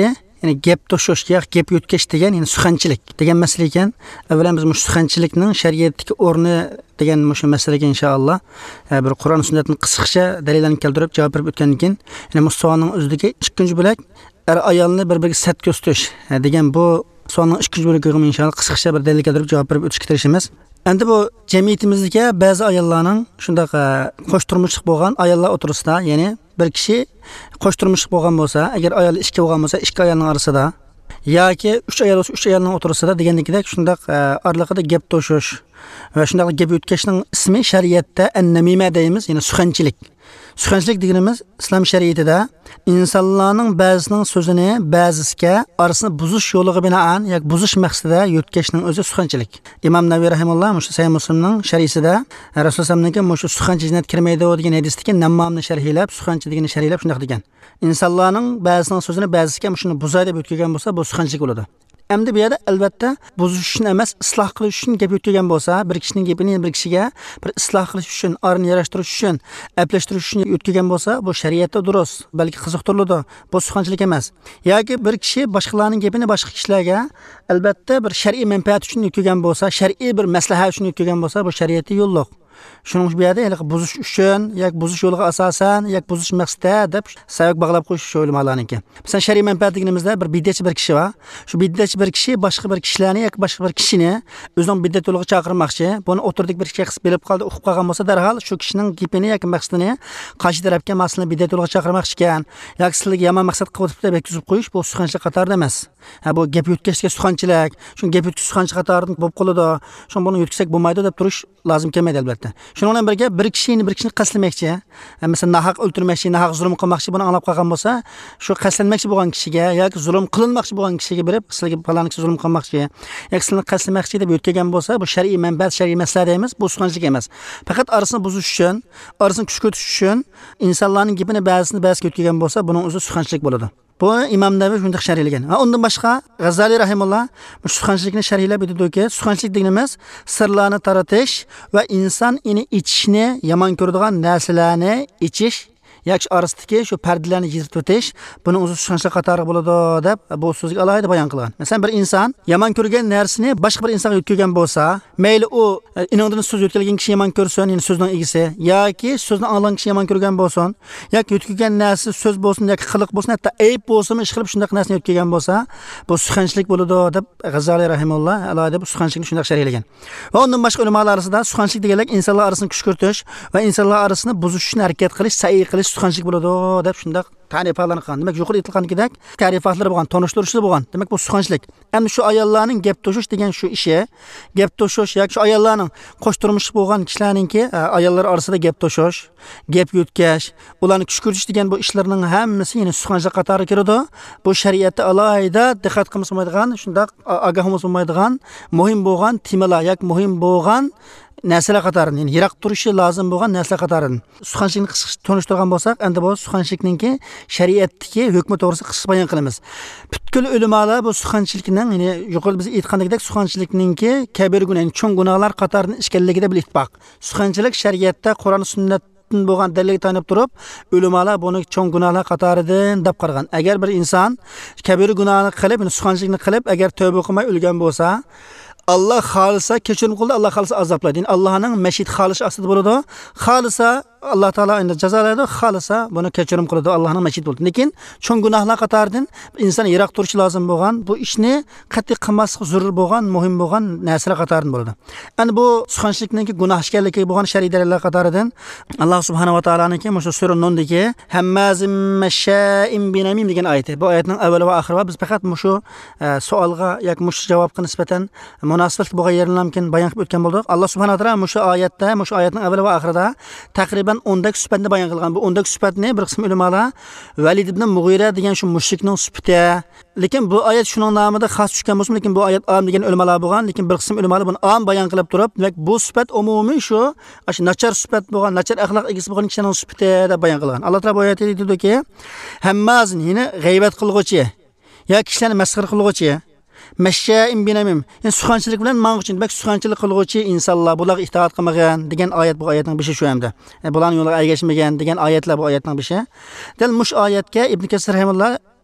ya'ni gap to'shish yoki gap yutkash degan ya'ni suxanchilik degan masala ekan. Avvalan biz suxanchilikning shariatdagi o'rni degan shu masalaga inshaalloh bir Qur'on sunnatning qisqacha dalillarni keltirib javob berib o'tgandan keyin ya'ni musulmonning o'zidagi ikkinchi bo'lak ayolni bir-biriga sat ko'rsatish degan bu sonning ikkinchi bo'lagiga inshaalloh qisqacha bir dalil keltirib javob berib o'tishga tirishamiz. Endi bu jamiyatimizga ba'zi ayollarning shunday qo'sh turmushlik bo'lgan ayollar o'tirisida, ya'ni bir kishi qo'sh turmushlik bo'lgan bo'lsa, agar ayol ishga bo'lgan bo'lsa, ikki ayolning orasida yoki 3 ayol bo'lsa, 3 ayolning o'tirisida degandagidek shunday oraliqida gap to'shish va shunday gap yutkashning ismi shariatda an-namima deymiz, ya'ni suxanchilik. Suxanchilik deganimiz islom shariatida insonlarning ba'zisining so'zini ba'zisiga orasini buzish yo'liga binoan yoki buzish maqsadida yutkashning o'zi suxanchilik. Imom Navaviy rahimahulloh shu Sahih Muslimning sharhisida Rasululloh sallallohu shu suxanchi jinnat kirmaydi degan hadisdagi nammomni sharhlab, suxanchi degan sharhlab shunday degan. İnsanlarning ba'zisining so'zini ba'zisiga shuni buzaydi deb o'tgan bo'lsa, bu suxanchilik bo'ladi. Endi bu yerda albatta buzish uchun emas, isloh qilish uchun gap yutgan bo'lsa, bir kishining gapini bir kishiga bir isloh qilish uchun, orni yarashtirish uchun, aplashtirish uchun yutgan bo'lsa, bu shariatda durust, balki qiziqtiriladi. Bu suxanchilik emas. Yoki bir kishi boshqalarning gapini boshqa kishilarga albatta bir shar'iy manfaat uchun yutgan bo'lsa, shar'iy bir maslahat uchun yutgan bo'lsa, bu shariatda yo'lliq. Shuning bu yerda yani buzish uchun yoki buzish yo'liga asosan yoki buzish maqsadida deb sabab bog'lab qo'yish o'ylamoqlarniki. Masalan, shariy manfaat deganimizda bir bid'atchi bir kishi bor. Shu bid'atchi bir kishi boshqa bir kishilarni yoki boshqa bir kishini o'zining bid'at yo'liga chaqirmoqchi. Buni o'tirdik bir shaxs bilib qoldi, o'qib qolgan bo'lsa, darhol shu kishining gapini yoki maqsadini qarshi tarafga masalan bid'at yo'liga chaqirmoqchi ekan yoki sizlarga yomon maqsad qilib deb yetkazib qo'yish bu suxanchilik qatorida emas. Bu gap yutkashga suxanchilik, shu gap yutkish suxanchilik qatorida bo'lib qoladi. Shu buni yutkazsak bo'lmaydi deb turish lozim kelmaydi albatta. Shuning bilan birga bir kishini qasdlamoqchi, masalan nahaq o'ltirmoqchi, nahaq zulm qilmoqchi buni anglab qolgan bo'lsa, shu qasdlanmoqchi bo'lgan kishiga yoki zulm qilinmoqchi bo'lgan kishiga berib, sizlarga falon kishi zulm qilmoqchi yoki sizlarni qasdlamoqchi deb o'tgan bo'lsa, bu shar'iy manfaat, shar'iy maslahat emas, bu suxanchilik emas. Faqat orasini buzish uchun, orasini kuch ko'tarish uchun insonlarning gapini ba'zisini ba'ziga o'tgan bo'lsa, buning o'zi suxanchilik bo'ladi. Bu Imom Navaviy shunday sharhlagan. Va undan boshqa G'azali rahimulloh bu suxanchilikni sharhlab aytadiki, suxanchilik deganimiz sirlarni taratish va inson ichishni yomon ko'radigan narsalarni ichish yoki orasidagi shu pardalarni yirtib o'tish buni o'zi suxanchilik qatori bo'ladi deb bu so'zga alohida bayon qilgan. Masalan, bir inson yomon ko'rgan narsani boshqa bir insonga yetkazgan bo'lsa, mayli u inondan so'z yetkazgan kishi yomon ko'rsin, ya'ni so'zning egisi, yoki so'zni anglagan kishi yomon ko'rgan bo'lsin, yoki yetkazgan narsa so'z bo'lsin yoki qiliq bo'lsin, hatto ayb bo'lsin, ish qilib shunday narsani yetkazgan bo'lsa, bu suxanchilik bo'ladi deb G'azali rahimahulloh alohida bu suxanchilikni shunday sharhlagan. Va undan boshqa ulamolar orasida suxanchilik deganlar insonlar orasini kuch ko'ritish va insonlar orasini buzish uchun harakat qilish, sa'iy qilish suxanchilik bo'ladi deb shunday ta'riflarni qilgan. Demak, yuqori aytilganidek ta'rifatlar bo'lgan, tanishtirishlar bo'lgan. Demak, bu suxanchilik. Endi shu ayollarning gap to'shish degan shu ishi, gap to'shish yoki shu ayollarning qo'sh turmush bo'lgan kishilarningki ayollar orasida gap to'shish, gap yutkash, ularni kuch ko'rish degan bu ishlarning hammasi ya'ni suxanchilik qatoriga kiradi. Bu shariatda alohida diqqat qilmaydigan, shunday ogoh bo'lmaydigan, muhim bo'lgan temalar yoki muhim bo'lgan narsalar qatoridan, ya'ni yiroq turishi lozim bo'lgan narsalar qatoridan. Suxanchilikni qisqacha tanishtirgan bo'lsak, endi bu suxanchilikningki shariatdagi hukmi to'g'risida qisqa bayon qilamiz. Butkul ulamolar bu suxanchilikning, ya'ni yuqorida biz aytgandek suxanchilikningki kabir gunoh, ya'ni cho'ng gunohlar qatoridan ishkanligida bil ittifoq. Suxanchilik shariatda Qur'on sunnat bo'lgan dalilga tanib turib, ulamolar buni cho'ng gunohlar qatoridan deb qaragan. Agar bir inson kabir gunohni qilib, suxanchilikni qilib, agar tavba qilmay o'lgan bo'lsa, Allah xolisa kechirim qildi, Allah xolisa azoblaydi. Yani Allohning mashid xolish ostida bo'ladi. Xolisa Allah Taala endi jazolaydi, xolisa buni kechirim qiladi, Allohning mashid bo'ldi. Lekin cho'ng gunohlar qatoridan inson yiroq turishi lozim bo'lgan, bu ishni qat'iy qilmaslik zarur bo'lgan, muhim bo'lgan narsalar qatoridan bo'ladi. Endi bu suxanchilikning gunoh ekanligi bo'lgan shar'iy dalillar qatoridan Alloh subhanahu va taolaning shu sura Nundagi hammazim masha'im binamim degan oyati. Bu oyatning avvali va oxiri biz faqat shu savolga yoki shu javobga nisbatan munosabat bo'lgan yerlarni mumkin bayon qilib o'tgan bo'ldik. Alloh subhanahu va taolo shu oyatda, shu oyatning avvali va oxirida taqriban 10dak sifatni bayon qilgan. Bu 10dak sifatni bir qism ulamolar Valid ibn Mughira degan shu mushrikning sifati. Lekin bu oyat shuning nomida xos tushgan bo'lsa, lekin bu oyat am degan ulamolar bo'lgan, lekin bir qism ulamolar buni am bayon qilib turib, demak bu sifat umumiy shu nachar sifat bo'lgan, nachar axloq egasi bo'lgan kishining sifati deb bayon qilgan. Alloh taolo bu oyatda aytadiki, hammazin ya'ni g'aybat qilguvchi yoki kishilarni masxara qilguvchi Masha'im binamim. Yani suxanchilik bilan ma'nuvchi, demak suxanchilik qilguvchi insonlar bularga itoat qilmagan degan oyat bu oyatning bishi shu hamda. Bularning yo'liga ergashmagan degan oyatlar bu oyatning bishi. Dal mush oyatga Ibn Kasir rahimahulloh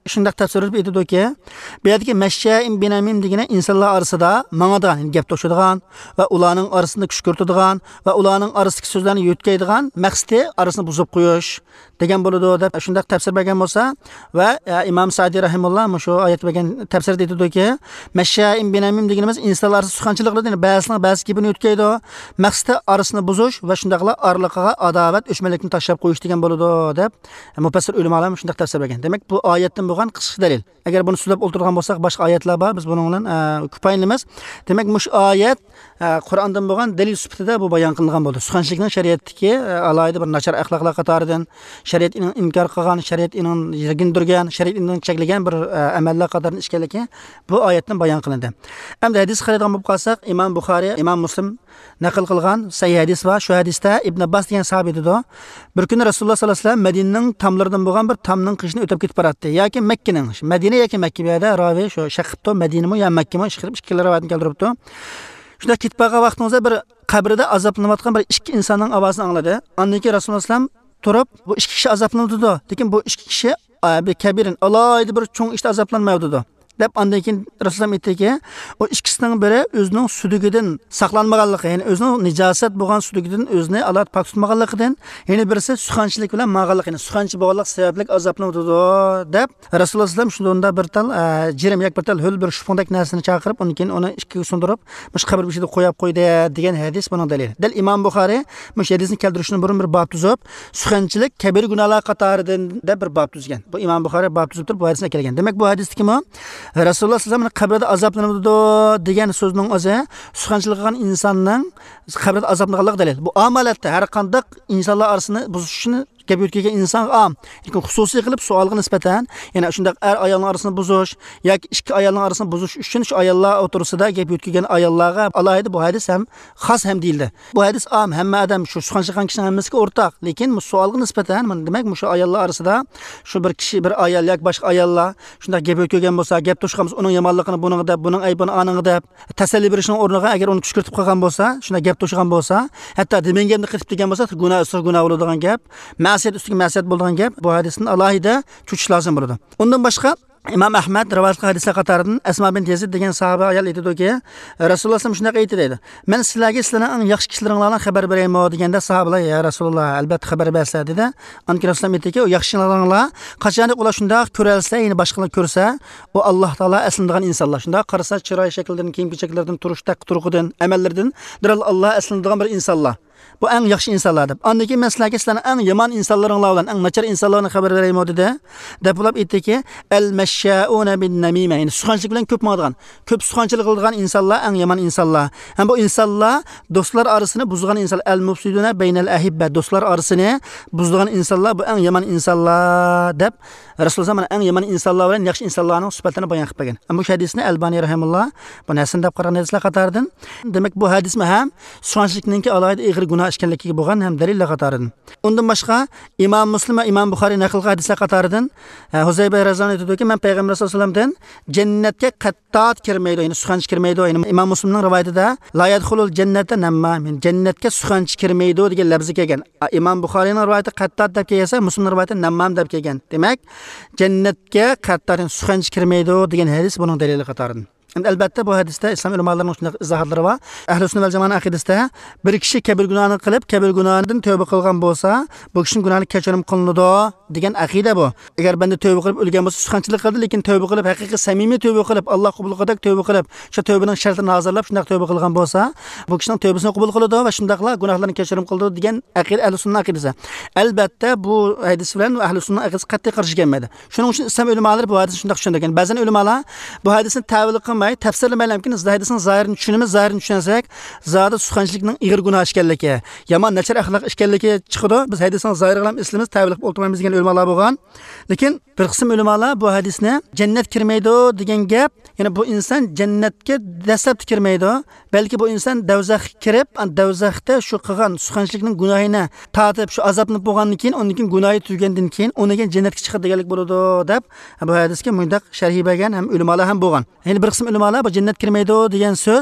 shunday tafsirlab aytadiki, bu yerdagi mashsha'in binamim degani insonlar orasida mangadigan, gap to'shadigan va ularning orasida kuch ko'rtadigan va ularning orasidagi so'zlarni yo'tkaydigan maqsadi orasini buzib qo'yish degan bo'ladi deb shunday tafsir bergan bo'lsa va Imom Sa'di rahimulloh shu oyat bergan tafsirda aytadiki, mashsha'in binamim deganimiz insonlar orasida suxanchilik qiladi, ba'zi gapini yo'tkaydi, maqsadi orasini buzish va shundaqla orliqaga adovat, o'chmalikni tashlab qo'yish degan bo'ladi deb mufassir ulamolar shunday tafsir bergan. Demak, bu oyatdan bo'lgan qisqa dalil. Agar buni so'zlab o'tirgan bo'lsak, boshqa oyatlar bor, biz buning bilan ko'payinamiz. Demak, mush oyat Qur'ondan bo'lgan dalil sifatida bu bayon qilingan bo'ldi. Suxanchilikning shariatdagi alohida bir nachar axloqlar qatoridan, shariatni inkor qilgan, shariatni yirgindirgan, shariatni cheklagan bir amallar qatoridan ishkanligi bu oyatdan bayon qilindi. Endi hadis qaraydigan bo'lib qolsak, Imom Buxoriy, Imom Muslim naql qilgan sahih hadis va shu hadisda Ibn Abbas degan sahoba dedi. Bir kuni Rasululloh sollallohu alayhi vasallam Madinaning tamlaridan bo'lgan bir tamning qishini o'tib ketib boradi. Yoki Makkaning, Madina yoki Makka bu yerda ravi shu shaqibto Madinami yo Makkami ikki rivoyatni keltiribdi. Shunda ketib borgan vaqtimizda bir qabrida azoblanayotgan bir ikki insonning ovozini angladi. Ondan keyin Rasululloh sallam turib, bu ikki kishi azoblanadi, lekin bu ikki kishi bir kabirin alohida bir cho'ng ishda azoblanmaydi deb ondan keyin Rasululloh aytdiki, o ikkisining biri o'zining sudigidan saqlanmaganligi, ya'ni o'zining nijosat bo'lgan sudigidan o'zini alat pok tutmaganligidan, yana birisi suxanchilik bilan ma'g'anlik, ya'ni suxanchi bo'lganlik sababli azoblanadi deb Rasululloh sallam shunda bir tal jirim yak bir tal hul bir shupondek narsani chaqirib, undan keyin uni ikkiga sundirib, mush qabr beshida qo'yib qo'ydi degan hadis buning dalili. Dal Imom Buxoriy mush hadisni keltirishni burun bir bab tuzib, suxanchilik kabir gunohlar qatoridan deb bir bab tuzgan. Bu Imom Buxoriy bab tuzib turib bu hadisni kelgan. Demak, bu hadisdagi Rasululloh sallallohu alayhi vasallam qabrda azoblanadi degan so'zning o'zi suxanchilik qilgan insonning qabrda azoblanganlik dalil. Bu amalatda har qanday insonlar orasini buzishni gap yutkiga inson am, lekin xususiy qilib savolga nisbatan, ya'ni shunday er ayolning orasini buzish yoki ikki ayolning orasini buzish uchun shu ayollar o'tirsida gap yutkigan ayollarga alohida bu hadis ham xos ham deyildi. Bu hadis am hamma odam shu suxanchilik qilgan kishining hammasiga o'rtaq, lekin bu savolga nisbatan, demak shu ayollar orasida shu bir kishi bir ayol yoki boshqa ayollar shunday gap yutkigan bo'lsa, gap to'shqamiz uning yomonligini buning deb, buning aybini aning deb tasalli berishning o'rniga agar uni kuchkirtib qolgan bo'lsa, shunday gap to'shgan bo'lsa, hatto demengamni qilib degan bo'lsa, gunoh ustida gunoh bo'ladigan gap, ma'siyat ustiga ma'siyat bo'lgan gap, bu hadisni alohida tuchish lozim bo'ladi. Undan boshqa Imom Ahmad rivoyat qilgan hadislar qatoridan Asma bint Yazid degan sahoba ayol aytadiki, Rasululloh sallallohu alayhi vasallam shunday aytdi dedi. Men sizlarga sizlarning eng yaxshi kishilaringlardan xabar beraymi deganda sahobalar, ya Rasululloh, albatta xabar berasizlar dedi. Anki Rasululloh aytdiki, o yaxshi kishilaringlar qachon ular shunday ko'ralsa, ya'ni boshqalar ko'rsa, u Alloh taolo aslindigan insonlar. Shunday qarasa, chiroy shaklidan, kiyim-kechaklardan, turishdan, turqidan, amallardan, diral Alloh aslindigan bir insonlar. Bu eng yaxshi insonlar deb. Ondan keyin men sizlarga sizlarning eng yomon insonlaringlar bilan eng nachar insonlarni xabar beraymi dedi. Deb bo'lib aytdiki, al-mashsha'una bin-namima, ya'ni suxanchilik bilan ko'p maqdigan, ko'p suxanchilik qiladigan insonlar eng yomon insonlar. Ham bu insonlar do'stlar orasini buzgan insonlar, al-mufsiduna baynal ahibba, do'stlar orasini buzgan insonlar bu eng yomon insonlar deb Rasululloh mana eng yomon insonlar bilan yaxshi insonlarning sifatini bayon qilib bergan. Bu hadisni Albani rahimulloh bu narsani deb qaragan hadislar qatoridan. Demak, bu hadismi ham suxanchilikning alohida ig'ir gunoh ishkanligiga bo'lgan ham dalillar qatoridan. Undan boshqa Imom Muslim va Imom Buxoriy naql qilgan hadislar qatoridan Huzayba radhiyallohu anhu aytadiki, men payg'ambar sollallohu alayhi vasallamdan jannatga qattat kirmaydi, ya'ni suxanchi kirmaydi. Ya'ni Imom Muslimning rivoyatida la yadkhulul jannata namma, jannatga suxanchi kirmaydi degan lafzi kelgan. Imom Buxoriyning rivoyati qattat deb kelsa, Muslimning rivoyati nammam deb kelgan. Demak, jannatga qattat suxanchi kirmaydi degan hadis buning dalili qatoridan. Albatta bu hadisda islom ulamolarining shunday izohatlari va ahli sunna val jamoat aqidasida bir kishi kabir gunohni qilib, kabir gunohidan tavba qilgan bo'lsa, bu kishining gunohi kechirim qilinadi degan aqida bu. Agar banda tavba qilib o'lgan bo'lsa, suxanchilik qildi, lekin tavba qilib, haqiqiy samimiy tavba qilib, Alloh qabul qiladi, tavba qilib, shu tavbaning shartini hozirlab, shunday tavba qilgan bo'lsa, bu kishining tavbasini qabul qiladi va shundaqla gunohlarni kechirim qiladi degan aqida ahli sunna aqidasi. Albatta bu hadis bilan ahli sunna aqidasi qat'iy qarshi kelmaydi. Shuning uchun islom ulamolari bu hadisni shunday tushungan. Ba'zan ulamolar bu hadisni ta'vil tafsirlamaylamkin, hadisning zohirini tushunamiz, zohirini tushunsak, zodi suxanchilikning ig'ir gunoh ishkanligi, yomon nachar axloq ishkanligi chiqadi. Biz hadisning zohirini ham eslamiz, ta'vil qilib o'tirmaymiz degan ulamolar bo'lgan. Lekin bir qism ulamolar bu hadisni jannat kirmaydi degan gap, ya'ni bu inson jannatga dastlab kirmaydi, balki bu inson davzaxga kirib, davzaxda shu qilgan suxanchilikning gunohini tatib, shu azobni bo'lgandan keyin, undan keyin gunohi tugandan keyin uning jannatga chiqadi deganlik bo'ladi deb bu hadisga mundaq sharhi bergan ham ulamolar ham bo'lgan. Ya'ni bir qism ulamolar bu jannat kirmaydi degan so'z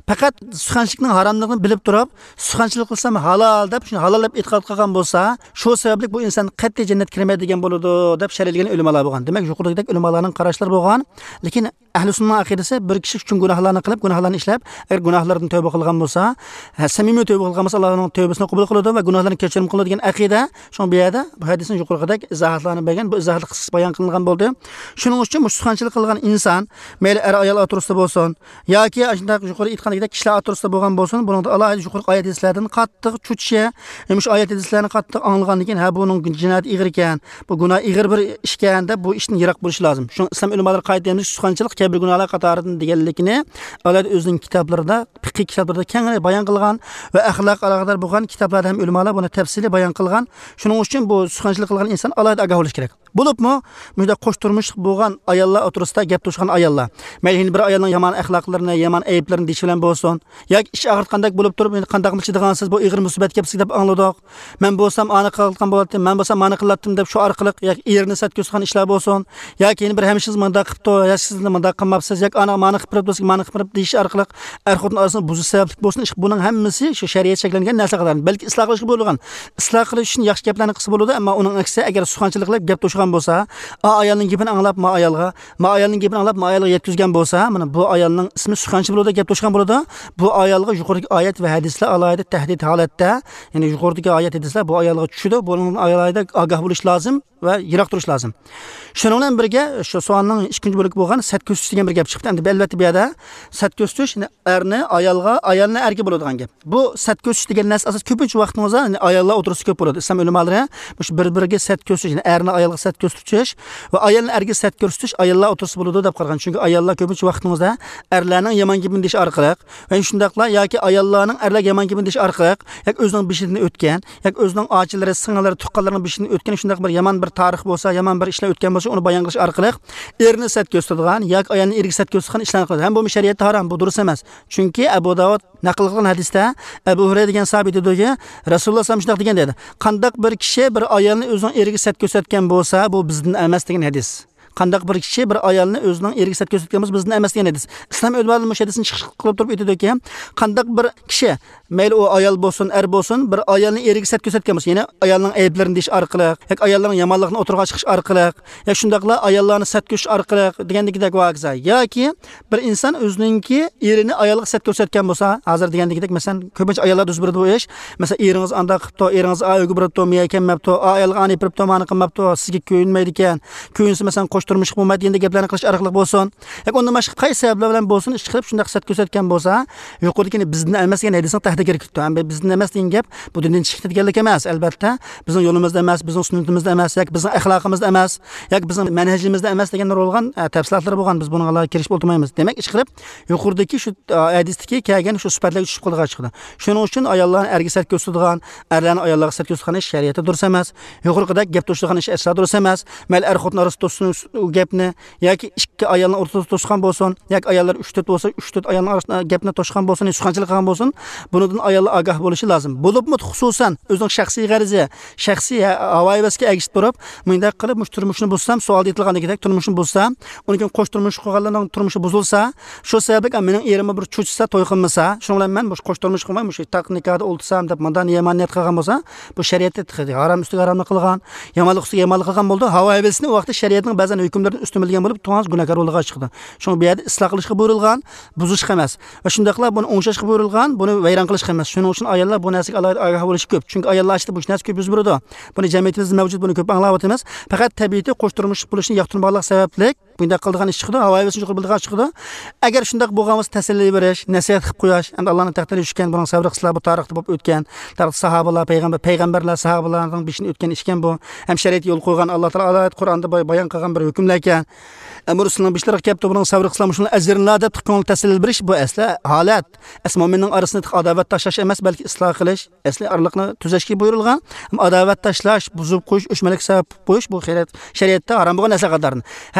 faqat suxanchilikning haromligini bilib turib, suxanchilik qilsam halol deb, shuni halol deb e'tiqod qilgan bo'lsa, shu sababli bu inson qat'iy jannatga kirmaydigan bo'ladi deb shariatlagan ulamolar bo'lgan. Demak, yuqoridagi ulamolarning qarashlari bo'lgan, lekin ahli sunnah aqidasi bir kishi uchun gunohlarni qilib, gunohlarni ishlab, agar gunohlardan tavba qilgan bo'lsa, samimiy tavba qilgan bo'lsa, Allohning tavbasini qabul qiladi va gunohlarni kechirim qiladi degan aqida, shu bu yerda bu hadisning yuqoridagi izohatlarini bergan, bu izohatlar qisqa bayon qilingan bo'ldi. Shuning uchun suxanchilik qilgan inson, mayli ayol o'tirisida bo'lsin, yoki shunday yuqori aytgandek kishilar o'tirisida bo'lgan bo'lsin, buningda alohida yuqori oyat hadislardan qattiq cho'chishi, shu oyat hadislarni qattiq anglagandan keyin, ha buning jinoyat ig'ir ekan, bu gunoh ig'ir bir ish ekan deb bu ishdan yiroq bo'lish lozim. Shu islom ulamolar qoidamiz suxanchilik kabir gunohlar qatoridan deganligini alohida o'zining kitoblarida, fiqh kitoblarida keng bayon qilgan va axloq aloqador bo'lgan kitoblarda ham ulamolar buni tafsili bayon qilgan. Shuning uchun bu suxanchilik qilgan inson alohida ogoh bo'lish kerak. Bo'libmi, bunda qo'sh turmush bo'lgan ayollar o'tirisida gap to'shgan ayollar. Mayli bir ayolning yomon axloqlarini, yomon ayiblarini deyish bilan bo'lsin, yoki ish og'ritgandek bo'lib turib, endi qanday qilishdigansiz bu ig'ir musibat kelib deb angladik. Men bo'lsam ani qilgan bo'lardim, men bo'lsam mani qilatdim deb shu orqali yoki erini satko'sgan ishlar bo'lsin, yoki endi bir hamishiz menda qilibdi, yoki sizni menda qilmabsiz, yoki ana mani qilib turibsiz, mani qilib deyish orqali er-xotin orasida buzish sabablik bo'lsin. Buning hammasi shu shariat cheklangan narsalar. Balki isloh qilishga bo'lgan. Isloh qilish uchun yaxshi gaplarni qilsa bo'ladi, ammo uning aksi agar suxanchilik qilib gap to'shgan bo'lsa, ayolning gapini anglab ayolning gapini anglab ayolga yetkazgan bo'lsa, mana bu ayolning ismi suxanchi bo'ladi, gap to'shgan bo'ladi. Bu ayolga yuqoridagi oyat va hadislar alohida tahdid holatda, ya'ni yuqoridagi oyat hadislar bu ayolga tushadi. Buning alohida ogoh bo'lish lozim va yiroq turish lozim. Shuning bilan birga shu savolning ikkinchi bo'ligi bo'lgan sat ko'stish degan bir gap chiqdi. Endi albatta bu yerda sat ko'stish erni ayolga, ayolni erga bo'ladigan gap. Bu sat ko'stish degan narsa asosan ko'pincha vaqtimizda ayollar o'tirisi ko'p bo'ladi. Islom ulamolari shu bir-biriga sat ko'stish, erni ayolga sat ko'stish va ayolni erga sat ko'rsatish ayollar o'tirisi bo'ladi deb qaragan. Chunki ayollar ko'pincha vaqtimizda erlarning yomon gapini deyish orqali va shundaqla yoki ayollarning erlar yomon gapini deyish orqali yoki o'zining bishidan o'tgan, yoki o'zining ochilari, singillari, tuqqanlarining bishidan o'tgan shundaq bir yomon bir tarix bo'lsa, yomon bir ishlar o'tgan bo'lsa, uni bayon qilish orqali erni sat ko'rsatadigan yoki ayolni erga sat ko'rsatgan ishlarni qiladi. Ham bu shariatda harom, bu durust emas. Chunki Abu Davud naql qilgan hadisda Abu Hurayra degan sahobiy dediki, Rasululloh sallallohu alayhi vasallam degan dedi. Qandaq bir kishi bir ayolni o'zining eriga sat ko'rsatgan bo'lsa, bu bizdan emas degan hadis. Qandaq bir kishi bir ayolni o'zining eriga sat ko'rsatgan bo'lsa, bizdan emas degan hadis. Islom ulamolar mushadisini chiqish qilib turib aytadiki, qandaq bir kishi, mayli u ayol bo'lsin, er bo'lsin, bir ayolni eriga sat ko'rsatgan bo'lsa, ya'ni ayolning ayblarini deyish orqali, yoki ayolning yomonligini o'tirg'a chiqish orqali, yoki shundaqla ayollarni sat ko'rish orqali degandagidek voqea, yoki bir inson o'zininki erini ayolga sat ko'rsatgan bo'lsa, hozir degandagidek, masalan, ko'pincha ayollar o'z birida bu ish, masalan, eringiz anda qilibdi, eringiz oyga biribdi, miya kelmabdi, ayolga ani biribdi, mani qilmabdi, sizga ko'yinmaydi ekan, ko'yinsa masalan turmush qilmaydi endi gaplarni qilish orqali bo'lsin. Yoki undan boshqa qaysi sabablar bilan bo'lsin, ish qilib shunday qisat ko'rsatgan bo'lsa, yuqoridagi bizning emas degan hadisning tahdiga kiribdi. Ham bizning emas degan gap bu dindan chiqib ketganlik emas, albatta. Bizning yo'limizda emas, bizning sunnatimizda emas, yoki bizning axloqimizda emas, yoki bizning manhajimizda emas deganlar bo'lgan tafsilotlar bo'lgan. Biz bunga alohida kirishib o'tirmaymiz. Demak, ish qilib yuqoridagi shu hadisdagi kelgan shu sifatlarga tushib qolgan chiqdi. Shuning uchun ayollarni erga sat ko'rsatadigan, erlarni ayollarga sat ko'rsatgan ish shariatda durust emas. Yuqoridagi gap to'shadigan ish aslo durust emas. Mayli er-xotin orasida gapni yoki ikki ayolning o'rtasida to'shgan bo'lsin, yoki ayollar 3-4 bo'lsa, 3-4 ayolning orasida gapni to'shgan bo'lsin, suxanchilik qilgan bo'lsin, bundan ayollar ogoh bo'lishi lozim. Bo'libmi xususan o'zining shaxsiy g'arizi, shaxsiy havoyibasiga agishib turib, mundaq qilib turmushni buzsam, savol etilgandagidek turmushni buzsam, undan qo'sh turmush qilganlarning turmushi buzilsa, shu sababli mening erimni bir cho'chisa, to'y qilmasa, shuning bilan men bu qo'sh turmush qilmay, shu taqnikada o'ltirsam deb mendan yamaniyat qilgan bo'lsa, bu shariatda harom ustiga haromni qilgan, yomonlik ustiga yomonlik qilgan bo'ldi. Havoyibasini u vaqtda shariatning ba'zan hukmlaridan ustun bilgan bo'lib, to'g'ri gunohkor bo'lgan chiqdi. Shuning bu yerda isloh qilishga buyurilgan, buzishga emas. Va shundaqla buni o'ngshashga buyurilgan, buni vayron qilishga emas. Shuning uchun ayollar bu narsaga alohida ogoh bo'lishi ko'p. Chunki ayollar ichida bu narsa ko'p yuz beradi. Buni jamiyatimizda mavjud, buni ko'p anglab o'tamiz. Faqat tabiiy qo'sh turmush bo'lishni yoqtirmoqlik sababli bunday qilgan ish chiqdi, havoyibasini yuqori bilgan chiqdi. Agar shundaq bo'lgan bo'lsa, tasalli berish, nasihat qilib qo'yish, endi Allohning taqdiri tushgan, buning sabr qilsalar bu tarixda bo'lib o'tgan, tarix sahobalar, payg'ambarlar, sahobalarning beshini o'tgan ishkan bu. Ham shariat yo'l qo'ygan, Alloh taolo Qur'onda bayon qilgan bir hukmlar ekan. Amrusning bishlarga kelibdi, buning sabr qilsam shuni ajrlar deb ko'ngil tasalli berish bu asli holat. Mu'minning orasida adovat tashlash emas, balki isloh qilish, asli arliqni tuzashga buyurilgan. Adovat tashlash, buzib qo'yish, o'chmalik sabab qo'yish bu shariatda harom bo'lgan narsa qadarni. Hatto buni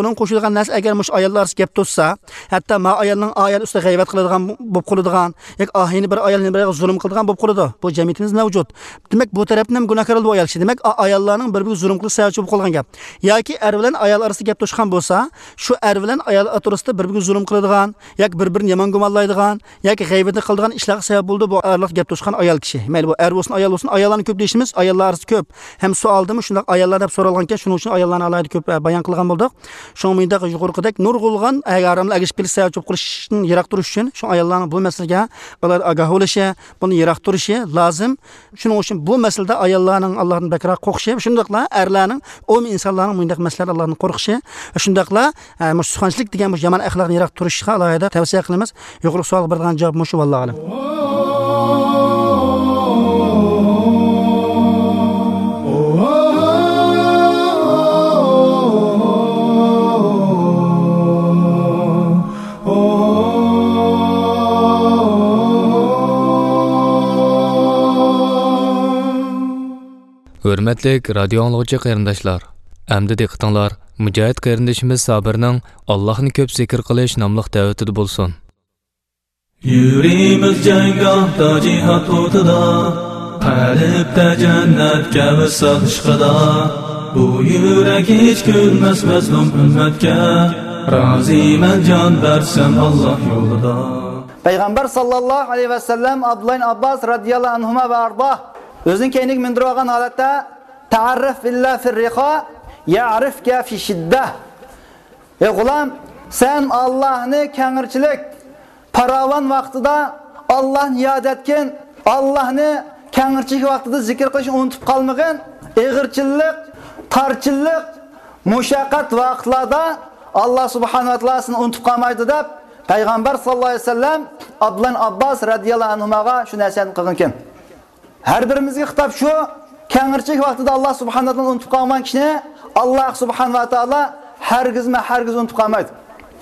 buning qo'shilgan narsa agar mush ayollar gap to'ssa, hatto ma ayolning ayol ustida g'aybat qiladigan bo'lib qoladigan, yoki ahini bir ayolni bir zulm qiladigan bo'lib qoladi. Bu jamiyatimiz mavjud. Demak, bu tarafdan ham gunohkor bo'lib ayol kishi. Demak, ayollarning bir-biriga zulm qilish sababchi bo'lib qolgan gap. Yoki er bilan ayol orasida gap to'shgan bo'lsa, shu er bilan ayol o'rtasida bir-biriga zulm qiladigan, yoki bir-birini yomon gumonlaydigan, yoki g'aybat qiladigan ishlarga sabab bo'ldi bu erlik gap to'shgan ayol kishi. Mayli bu er bo'lsin, ayol bo'lsin, ayollarni ko'p deyishimiz, ayollar orasida ko'p. Ham savaldimi shunday ayollar deb so'ralgan ekan, shuning uchun ayollarni alayda ko'p bayon qilgan bo'ldik. Shuningda yuqorqidek nurg'ulg'an agaromlar agish bil sabab qilishni yiroq turish uchun shu ayollarni bu masalaga ular ogoh bo'lishi, buni yiroq turishi lozim. Shuning uchun bu masalada ayollarning Allohdan bakroq qo'rqishi, shundaqla erlarning umumiy insonlarning bunday masalalar Allohdan qo'rqishi, shundaqla mushsuxonchilik degan bu yomon axloqni yiroq turishga alohida tavsiya qilamiz. Yuqori savol bergan javob mushu vallohu alam. Hürmetlik radio anlıqçı qarindaşlar. Əmdi diqqətinizlər, Mücahid qarindashimiz Sabirning Allohni ko'p zikr qilish nomli da'vatida bo'lsin. Yurimiz janggohda jihad o'tida, qalbda jannatga visol ishqida. Bu yurak hech kulmas mazlum ummatga, roziman jon bersam Alloh yo'lida. Payg'ambar sallallohu alayhi va sallam Abdullah ibn Abbas radhiyallohu anhuma va arda o'zining keyinlik mindirgan holatda ta'arraf billah fil riqa ya'rifka fi shiddah. Ey g'ulam, sen Allohni kengirchilik paravan vaqtida Allohni yod etgin, Allohni kengirchilik vaqtida zikr qilishni unutib qolmagin. Eg'irchilik, tarchilik, mushaqqat vaqtlarda Alloh subhanahu va taolo seni unutib qolmaydi deb Payg'ambar sallallohu alayhi vasallam Abdullah ibn Abbas radhiyallohu anhuga shu narsani qilgan ekan. Her birimizga xitob shu, kengirchilik vaqtida Alloh subhanahu va taolo unutib qolgan kishini Alloh subhanahu va taolo hargiz unutib qolmaydi.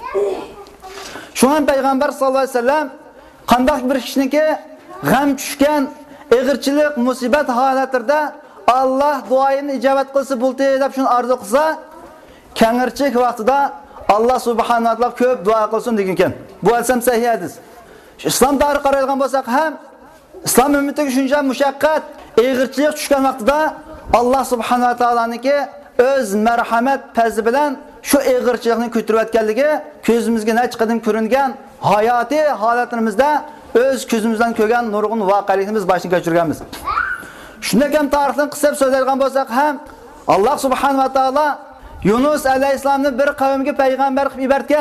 Shundan Payg'ambar sallallohu alayhi vasallam qanday bir kishiniki g'am tushgan, eg'irchilik, musibat holatlarda Alloh duoyini ijobat qilsa bo'ldi deb shuni arzu qilsa, kengirchilik vaqtida Alloh subhanahu va taolo ko'p duo qilsin degan ekan. Bu alsam sahih hadis. Islom tarixi qaraydigan bo'lsak ham İslam ümmetiga shuncha mushaqqat, eg'irchilik tushgan vaqtida Alloh subhanahu va taolaniki o'z marhamat fazi bilan shu eg'irchilikni ko'tarib o'tganligi ko'zimizga nechiqadim ko'ringan hayotiy holatimizda o'z ko'zimizdan ko'rgan nurg'un voqealikni biz boshdan kechirganmiz. Shunday ham tarixdan qisab so'zlaydigan bo'lsak ham Alloh subhanahu va taolo Yunus alayhisalomni bir qavmga payg'ambar qilib yuborgan.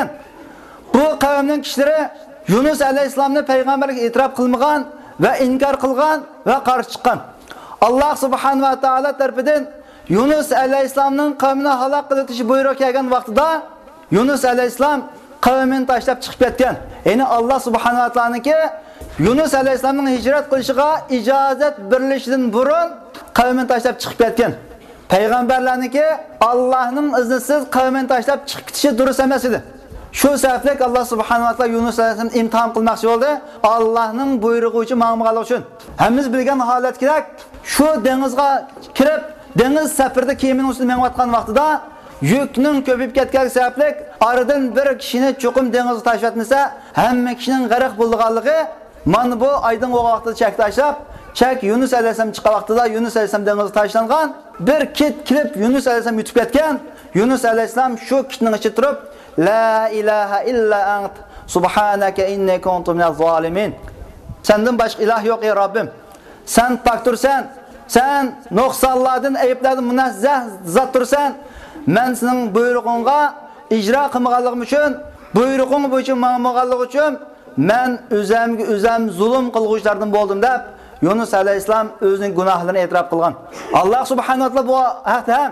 Bu qavmning kishilari Yunus alayhisalomni payg'ambarga e'tirof qilmagan ve inkar qilgan ve qarshi chiqqan. Alloh subhanahu va taolo tarafidan Yunus alayhisalomning qavmini halok qilish buyruq kelgan vaqtida Yunus alayhisalom qavmini tashlab chiqib ketgan. Ya'ni Alloh subhanahu va taoloniki Yunus alayhisalomning hijrat qilishiga ijozat berilishidan burun qavmini tashlab chiqib ketgan. Payg'ambarlarniki Allohning iznisiz qavmini tashlab chiqib ketishi durust emas edi. Şu sebeplik Allah subhanahu wa ta'ala Yunus aleyhisselam imtihan qilmoqchi bo'ldi. Allohning buyrug'i uchun ma'murlar uchun. Hammamiz bilgan holat kerak. Shu dengizga kirib, dengiz safarda kemaning ustida menayotgan vaqtida yukning ko'payib ketgan sabablik aradan bir kishini cho'qim dengizga tashlatmasa, hamma kishining g'arq bo'lganligi mana bu aydın o vaqtida chak tashlab, chak Yunus aleyhisselam chiqqan vaqtida Yunus aleyhisselam dengizga tashlangan, bir kit kirib Yunus aleyhisselam yutib ketgan. Yunus aleyhisselam shu kitning ichida turib La ilaha illa ant subhanaka inni kuntu minaz zalimin. Senden başka ilah yok ey Rabbim. Sen paktursan, sen nuqsonlardan, ayıplardan munazzah zattursan. Men sening buyrug'ingga ijro qilmaganligim uchun, buyrug'ing bo'yicha ma'murganlik uchun men o'zim zulm qilguvchilardan bo'ldim deb Yunus alayhisalom o'zining gunohlarini e'tirof qilgan. Alloh subhanahu va taolo bu haqda ham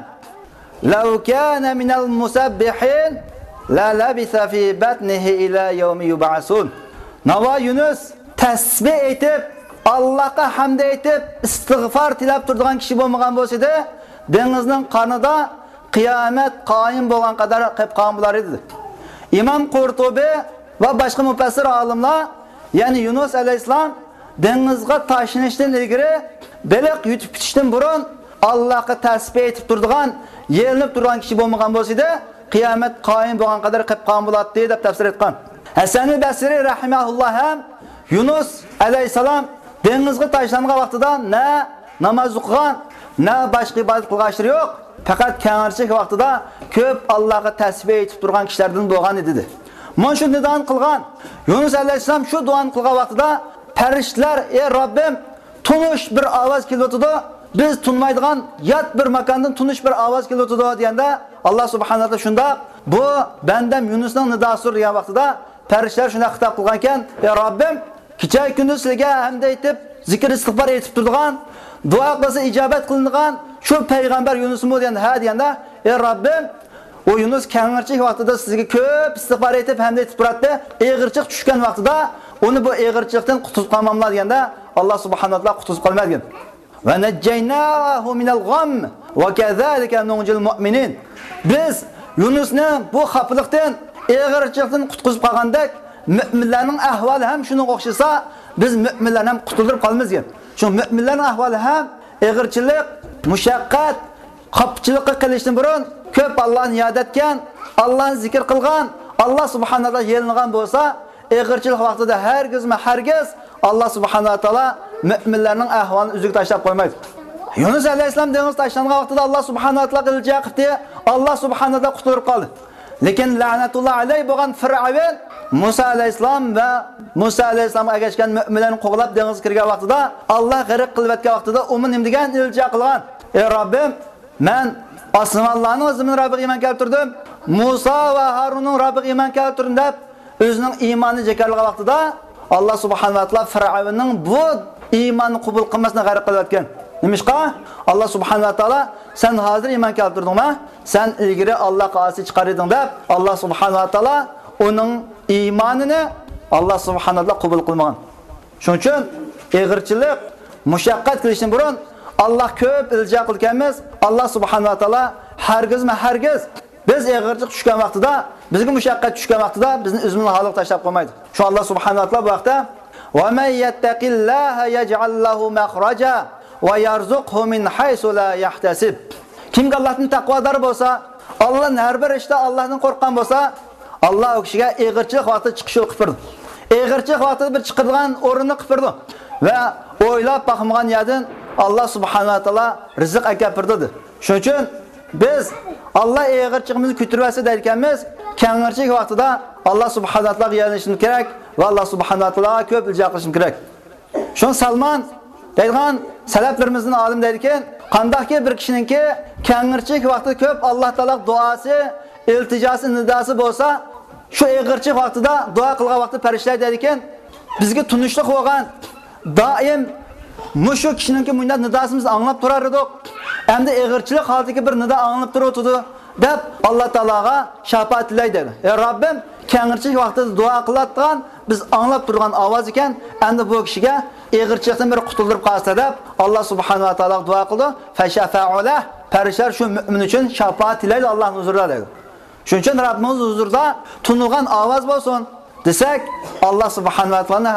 law kana minal musabbihin la labisa fi batnihi ila yawmi yub'asun. Nava Yunus tasbih etib, Allohga hamd etib, istig'for tilab turadigan kishi bo'lmagan bo'lsa-da, dengizning qornida qiyomat qoyim bo'lgan qadar qilib qolgan bo'lar edi. İmam Qurtubi va boshqa mufassir olimlar, ya'ni Yunus alayhisalom dengizga tashlanishdan ilgari, baliq yutib ketishdan burun Allohga tasbih etib turadigan, yelinib turgan kishi bo'lmagan bo'lsa-da, qiyomat qoyim bo'lgan qadar qilib qolgan bo'ladi deb tafsir etgan. Hasan al-Basri rahimahulloh ham Yunus alayhisalom dengizga tashlangan vaqtida na namoz o'qigan, na boshqa ibodat qilgan yo'q. Faqat kengirchilik vaqtida ko'p Allohga tasbih aytib turgan kishilardan bo'lgan edi. Mana shu nidon qilgan. Yunus alayhisalom shu duoni qilgan vaqtida farishtalar, "Ey Robbim, tunish bir ovoz kelyotdi. Biz tunmaydigan yot bir makondan tunish bir ovoz kelyotdi" deganda Alloh subhanahu va taolo shunda bu bandam Yunusning nidosidir degan vaqtida farishtalar shuna xitob qilgan ekan, "Ey Robbim, kecha kunduz sizga hamd aytib, zikr istig'for aytib turgan, duo qilsa ijobat qilingan shu payg'ambar Yunusmi degan ha deganda, ey Robbim, o Yunus kengirchilik vaqtida sizga ko'p istig'for aytib hamd aytib turadi, eg'irchilik tushgan vaqtida uni bu eg'irchilikdan qutulib qolmamlar deganda Alloh subhanahu va taolo qutulib qolmagan. Va najjaynahu minal gham va kazalika nunjil mu'minin. Biz Yunusni bu xafalikdan, eg'irchilikdan qutqizib qolgandek, müminlerin ahvali ham shunga o'xshasa, biz müminlarni ham qutulib qolamiz degan. Shu müminlarning ahvoli ham eg'irchilik, mushaqqat, qopchilikqa qilishdan burun ko'p Allohni yod etgan, Allohni zikr qilgan, Alloh subhanahu va taolo yelingan bo'lsa, eg'irchilik vaqtida hargiz Alloh subhanahu va taolo müminlarning ahvolini uzuk tashlab qo'ymaydi. Yunus alayhisalom dengiz tashlangan vaqtida Alloh subhanahu va taolo iltijo qildi, Alloh subhanahu va taolo qutulib qoldi. Lekin la'natulloh alayhi bo'lgan Fir'avn Musa alayhisalom va Musa alayhisalom agashgan mu'minlarni qo'g'lab dengizga kirgan vaqtida Alloh g'arq qilib etgan vaqtida umun nima degan iltijo qilgan? Ey Robbim, men osmonlarning o'zining Robbiga iymon keltirdim, Musa va Harunning Robbiga iymon keltirdim deb o'zining iymonini jekarlagan vaqtida Alloh subhanahu va taolo Fir'avnning bu iymonni qabul qilmasini g'arq qilib etgan. Nimishqa? Alloh subhanahu va taolo sen hozir iymon keltirdingmi? Sen ilgari Allohga osi chiqarding deb Alloh subhanahu va taolo uning iymonini Alloh subhanahu va taolo qabul qilmagan. Shuning uchun eg'irchilik, mushaqqat qilishdan burun Alloh ko'p iltijo qilganmiz. Alloh subhanahu va taolo hargiz biz eg'irchilik tushgan vaqtida, bizga mushaqqat tushgan vaqtida bizni o'zimizni holiga tashlab qo'ymaydi. Shu Alloh subhanahu va taolo bu vaqtda "Va may yattaqillaha yaj'al lahu makhraja va yarzuqhu min haysu la yahtasib." Kimga Allohning taqvodori bo'lsa, Allohning har bir ishda Allohdan qo'rqqan bo'lsa, Alloh o kishiga eg'irchilik vaqtida chiqish yo'l qilib berdi. Eg'irchilik vaqtida bir chiqirgan o'rinni qilib berdi va o'ylab baxmagan yerdan Alloh subhanahu va taolo rizq akab berdi. Shuning uchun biz Alloh eg'irchiligimizni ko'tarsa deyotganmiz, kengirchilik vaqtida Alloh subhanahu va taologa yalishimiz kerak va Alloh subhanahu va taologa ko'p iltijo qilishimiz kerak. Shu Salmon deydigan salaflarimizning olim deydikan, qandaqki bir kishiningki kengirchilik vaqtida ko'p Alloh taolo duosi, iltijosi, nidosi bo'lsa, shu eg'irchilik vaqtida duo qilgan vaqtda farishtalar deydikan, bizga tunishlik bo'lgan doim mushu kishiningki bunday nidosimizni anglab turar edik. Endi eg'irchilik holatidagi bir nido anglab turibdi deb Alloh taologa shafaat tilaydi. Ey Robbim, kengirchilik vaqtida duo qilayotgan biz anglab turgan ovoz ekan, endi bu kishiga eg'irchilikdan bir qutulib qolsa deb Alloh subhanahu va taolo duo qildi. Fashafa'ulah, farishtalar shu mu'min uchun shafaat tilaydi Allohning huzurida dedi. Shuning uchun Rabbimiz huzurida tunilgan ovoz bo'lsin desak, Alloh subhanahu va taoloni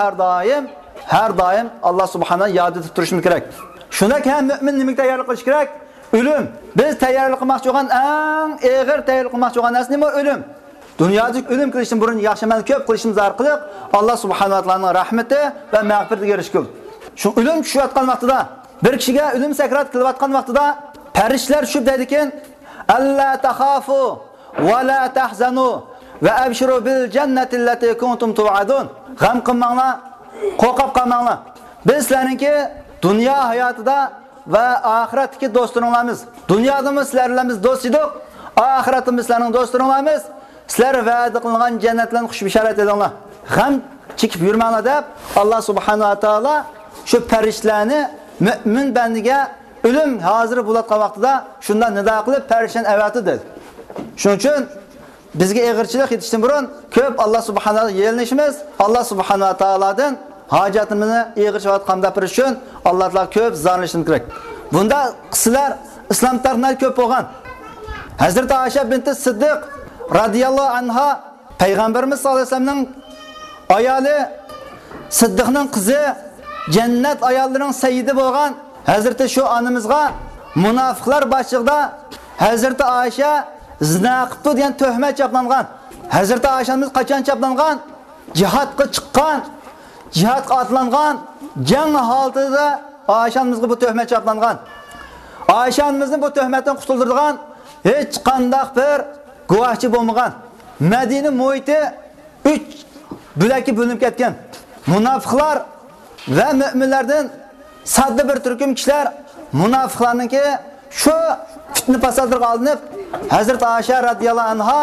har doim Alloh subhanahu yod etib turishimiz kerak. Shundan ham mu'min nimaga tayyorlik qilish kerak? O'lim. Biz tayyorlik qilmoqchi bo'lgan eng eg'ir tayyorlik qilmoqchi bo'lgan narsa nima? O'lim. Dunyoda o'lim qilishdan burun yaxshi amal ko'p qilishimiz orqali Alloh subhanahu va taoloning rahmati va mag'firatiga erishdik. Shu o'lim tushayotgan vaqtida, bir kishiga o'lim sakrat qilayotgan vaqtida farishtalar shu deydikan, "Alla taxafu va la tahzanu va abshiru bil jannati allati kuntum tu'adun." G'am qilmanglar, qo'rqib qolmanglar. Biz sizlarningki dunyo hayotida va oxiratdagi do'stlaringiz. Dunyoda sizlar bilan biz do'st edik, oxiratda sizlarning do'stlaringiz. Sizlar va'da qilingan jannatlarni xush bishorat edinglar. G'am chekib yurmanglar deb Alloh subhanahu va taolo shu farishtalarni mu'min bandiga o'lim hozir bo'layotgan vaqtida shundan nido qilib farishtan avati dedi. Shuning uchun bizga eg'irchilik yetishdan burun ko'p Alloh subhanahu va yelinishimiz, Alloh subhanahu va taolodan hojatimizni eg'irchilayotgan dapirish uchun Alloh taolo ko'p zorlashimiz kerak. Bunda qissalar islom tarixida ko'p bo'lgan. Hazrat Oysha binti Siddiq radhiyallohu anha payg'ambarimiz sollallohu alayhi vasallamning ayoli, Siddiqning qizi, jannat ayollarining sayyidi bo'lgan Hazrat shu onamizga munofiqlar boshlig'ida Hazrat Oysha zina qilibdi degan tuhmat chaplangan. Hazrat Oysamiz qachon chaplangan? Jihadga chiqqan, jihadga otlangan, jang holatida Oyshamizga bu tuhmat chaplangan. Oyshamizning bu tuhmatdan qutuldirgan hech qanday bir guvohchi bo'lmagan. Madina muhiti 3 bo'lakka bo'linib ketgan. Munofiqlar va mu'minlardan sadda bir turkum kishilar munofiqlarningki shu fitna fasadlarga olinib, Hazrat Oysha radhiyallohu anha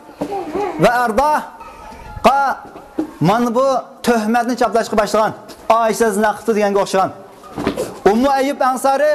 va Ardohga mana bu tuhmatni chaplashga boshlagan. Oysha zina qildi deganga o'xshagan. Ummu Ayyub Ansari,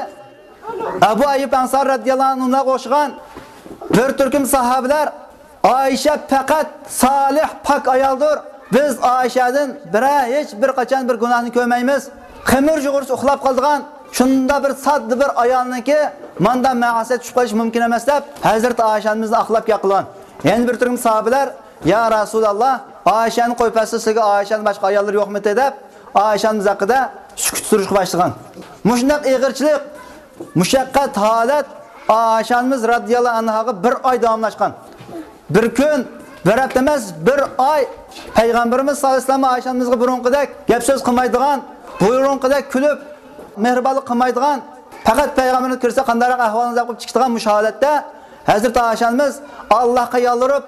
Abu Ayyub Ansari radhiyallohu anhuga o'xshagan bir turkum sahobalar Oysha faqat solih pak ayoldir. Biz Oyshadan hech bir qachon bir gunohni ko'rmaymiz. Qimir jug'ursi uxlab qoldigan shunda bir saddi bir ayolniki manda ma'asiyat tushib qolish mumkin emas deb Hazrat Oyshamizning axlab yaqilgan. Yana bir turkum sahobalar ya Rasululloh Oyshani qo'ypasiz sizga Oyshadan boshqa ayollar yo'qmi deb Oyshamız haqida sukut surishga boshlagan. Mushunday ig'irchilik, mushaqqat holat Oyshamız radhiyallohu anhaga bir oy davomlashgan. Bir kun, bir hafta emas, bir oy Payg'ambarimiz sollallohu alayhi vasallam Oyshamizga burunqidek gap so'z qilmaydigan, burunqidek kulib, mehribonlik qilmaydigan, faqat payg'ambarni ko'rsa qanday ahvolini zaqib chiqadigan mushohadatda Hazrat Oyshamız Allohga yolvorib,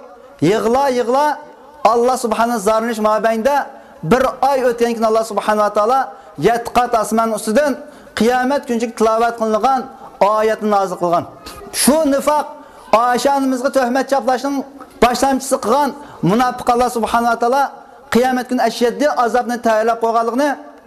yig'la Allah subhanahu zarnish mabaynda bir oy o'tgan keyin Allah subhanahu va taolo 7 qat osmon ustidan qiyomat kunchiga tilovat qilingan oyatni nozil qilgan. Shu nifoq Oyshamizga tuhmat chaplashning boshlamchisi qilgan munofiq Allah subhanahu va taolo qiyomat kuni ashaddiy azobni tayyorlab qo'yganligini,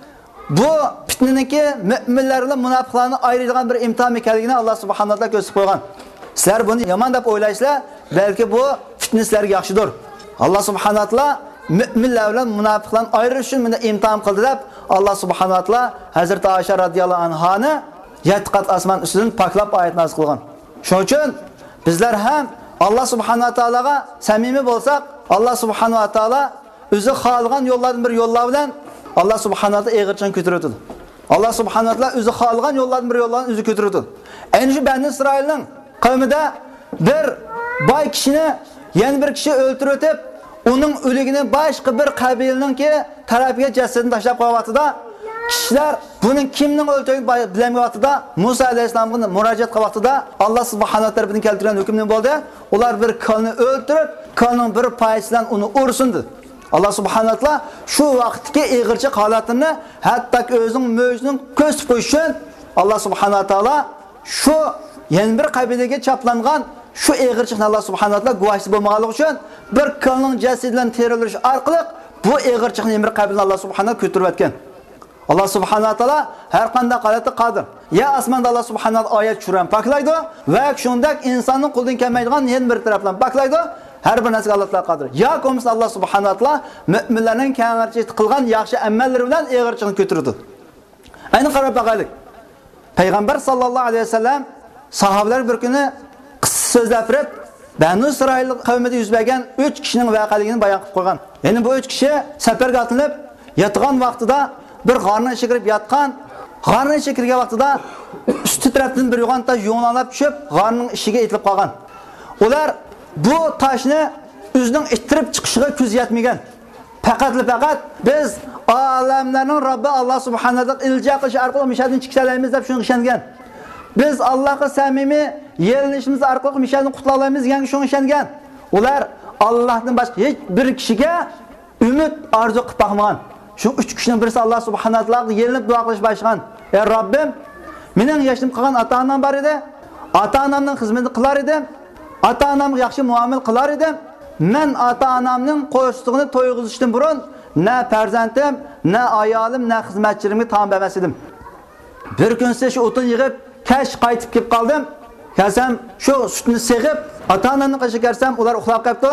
bu fitnaniki mu'minlar bilan munofiqlarni ayiradigan bir imtihon ekanligini Allah subhanahu va taolo ko'rsatib qo'ygan. Sizlar buni yomon deb o'ylaysizlar, balki bu fitna sizlarga yaxshidir. Allah subhanahu va taolo mu'minlar bilan munofiqlarni ayirish uchun buni imtihon qildi deb Allah subhanahu va taolo Hazrat Oysha radhiyallohu anhani 7 qat osmon ustidan paklab oyat nozil qilgan. Shuning uchun bizlar ham Allah subhanahu va taologa samimiy bo'lsak, Allah subhanahu va taolo o'zi xohlagan yo'llardan bir yo'llar bilan Allah subhanahu va taolo eg'irchan ko'taradi. Allah subhanahu va taolo o'zi xohlagan yo'llardan bir yo'llarni o'zi ko'taradi. Ayni shu Bani Isroilning qavmida bir boy kishini yana bir kishi o'ltirib o'tib, uning o'ligini boshqa bir qabilaninki tarafiga jasadini tashlab qo'yatdi. Kishilar buning kimning o'ltirganini bilmayotdi. Musa alayhisolamga murojaat qilyapti. Allah subhanahu va taolo tarafidan keltirgan hukm nima bo'ldi? Ular bir kolni o'ltirib, kolning bir poyasidan uni ursindi. Allah subhanahu va taolo shu vaqtdagi ig'irchi holatini hatto o'zining mo'jizining ko'rsatib qo'yish uchun Allah subhanahu va taolo shu yana bir qabilaga chaplangan shu ig'irchilikni Allah subhanahu va taolo guvohchi bo'lmaganligi uchun bir kolning jasadidan terilirish orqali bu ig'irchilikni bir qabilaga Allah subhanahu va taolo ko'tarib o'tgan. Allah subhanahu va taolo har qanday holatda qodir. Ya osmonda Allah subhanahu va taolo oyat tushirib paklaydi va shundak insonning qo'ldan kelmaydigan yana bir tarafdan paklaydi. Har bir narsaga Allah taolo qodir. Ya qo'msa Allah subhanahu va taolo mu'minlarning kengirchilik qilgan yaxshi amallari bilan ig'irchilikni ko'tardi. Ayni qarab baqaylik. Payg'ambar sallallohu alayhi vasallam sahobalar bir kuni so'zlab turib, Bani Isroil qavmida yuz bergan 3 kishining voqeligini bayon qilib qo'ygan. Ya'ni bu 3 kishi safarga otilib, yotgan vaqtida bir g'orning ichiga kirib yotgan, g'orning ichiga kirgan vaqtida usti tarafdan bir yo'g'on tosh yo'nalab tushib, g'orning ishiga etilib qolgan. Ular bu toshni o'zining ittirib chiqishiga ko'z yetmagan. Faqat biz olamlarning Robbi Allah subhanahu va taolo ilja qilish orqali mishadan chiqishlaymiz deb shunga ishongan. Biz Allohga samimiy yelinishimiz orqali mishadan qutula olamiz degan shunga ishongan. Ular Allohdan boshqa hech bir kishiga umid orzu qilib boqmagan. Shu 3 kishining birisi Allah subhanahu va taologa yelinib duo qilish boshlagan. Ey Robbim, mening yashim qilgan ota-onam bor edi. Ota-onamning xizmatini qilar edim. Ota-onamga yaxshi muomala qilar edim. Men ota-onamning qo'shtig'ini to'yg'izishdan burun na farzandim, na ayolim, na xizmatchilarimga taom bermas edim. Bir kun shu o'tin yig'ib, kash qaytib kelib qoldim. Kelsam, shu sutni seg'ib, ota-onamning qishiga kirsam, ular uxlab qolibdi.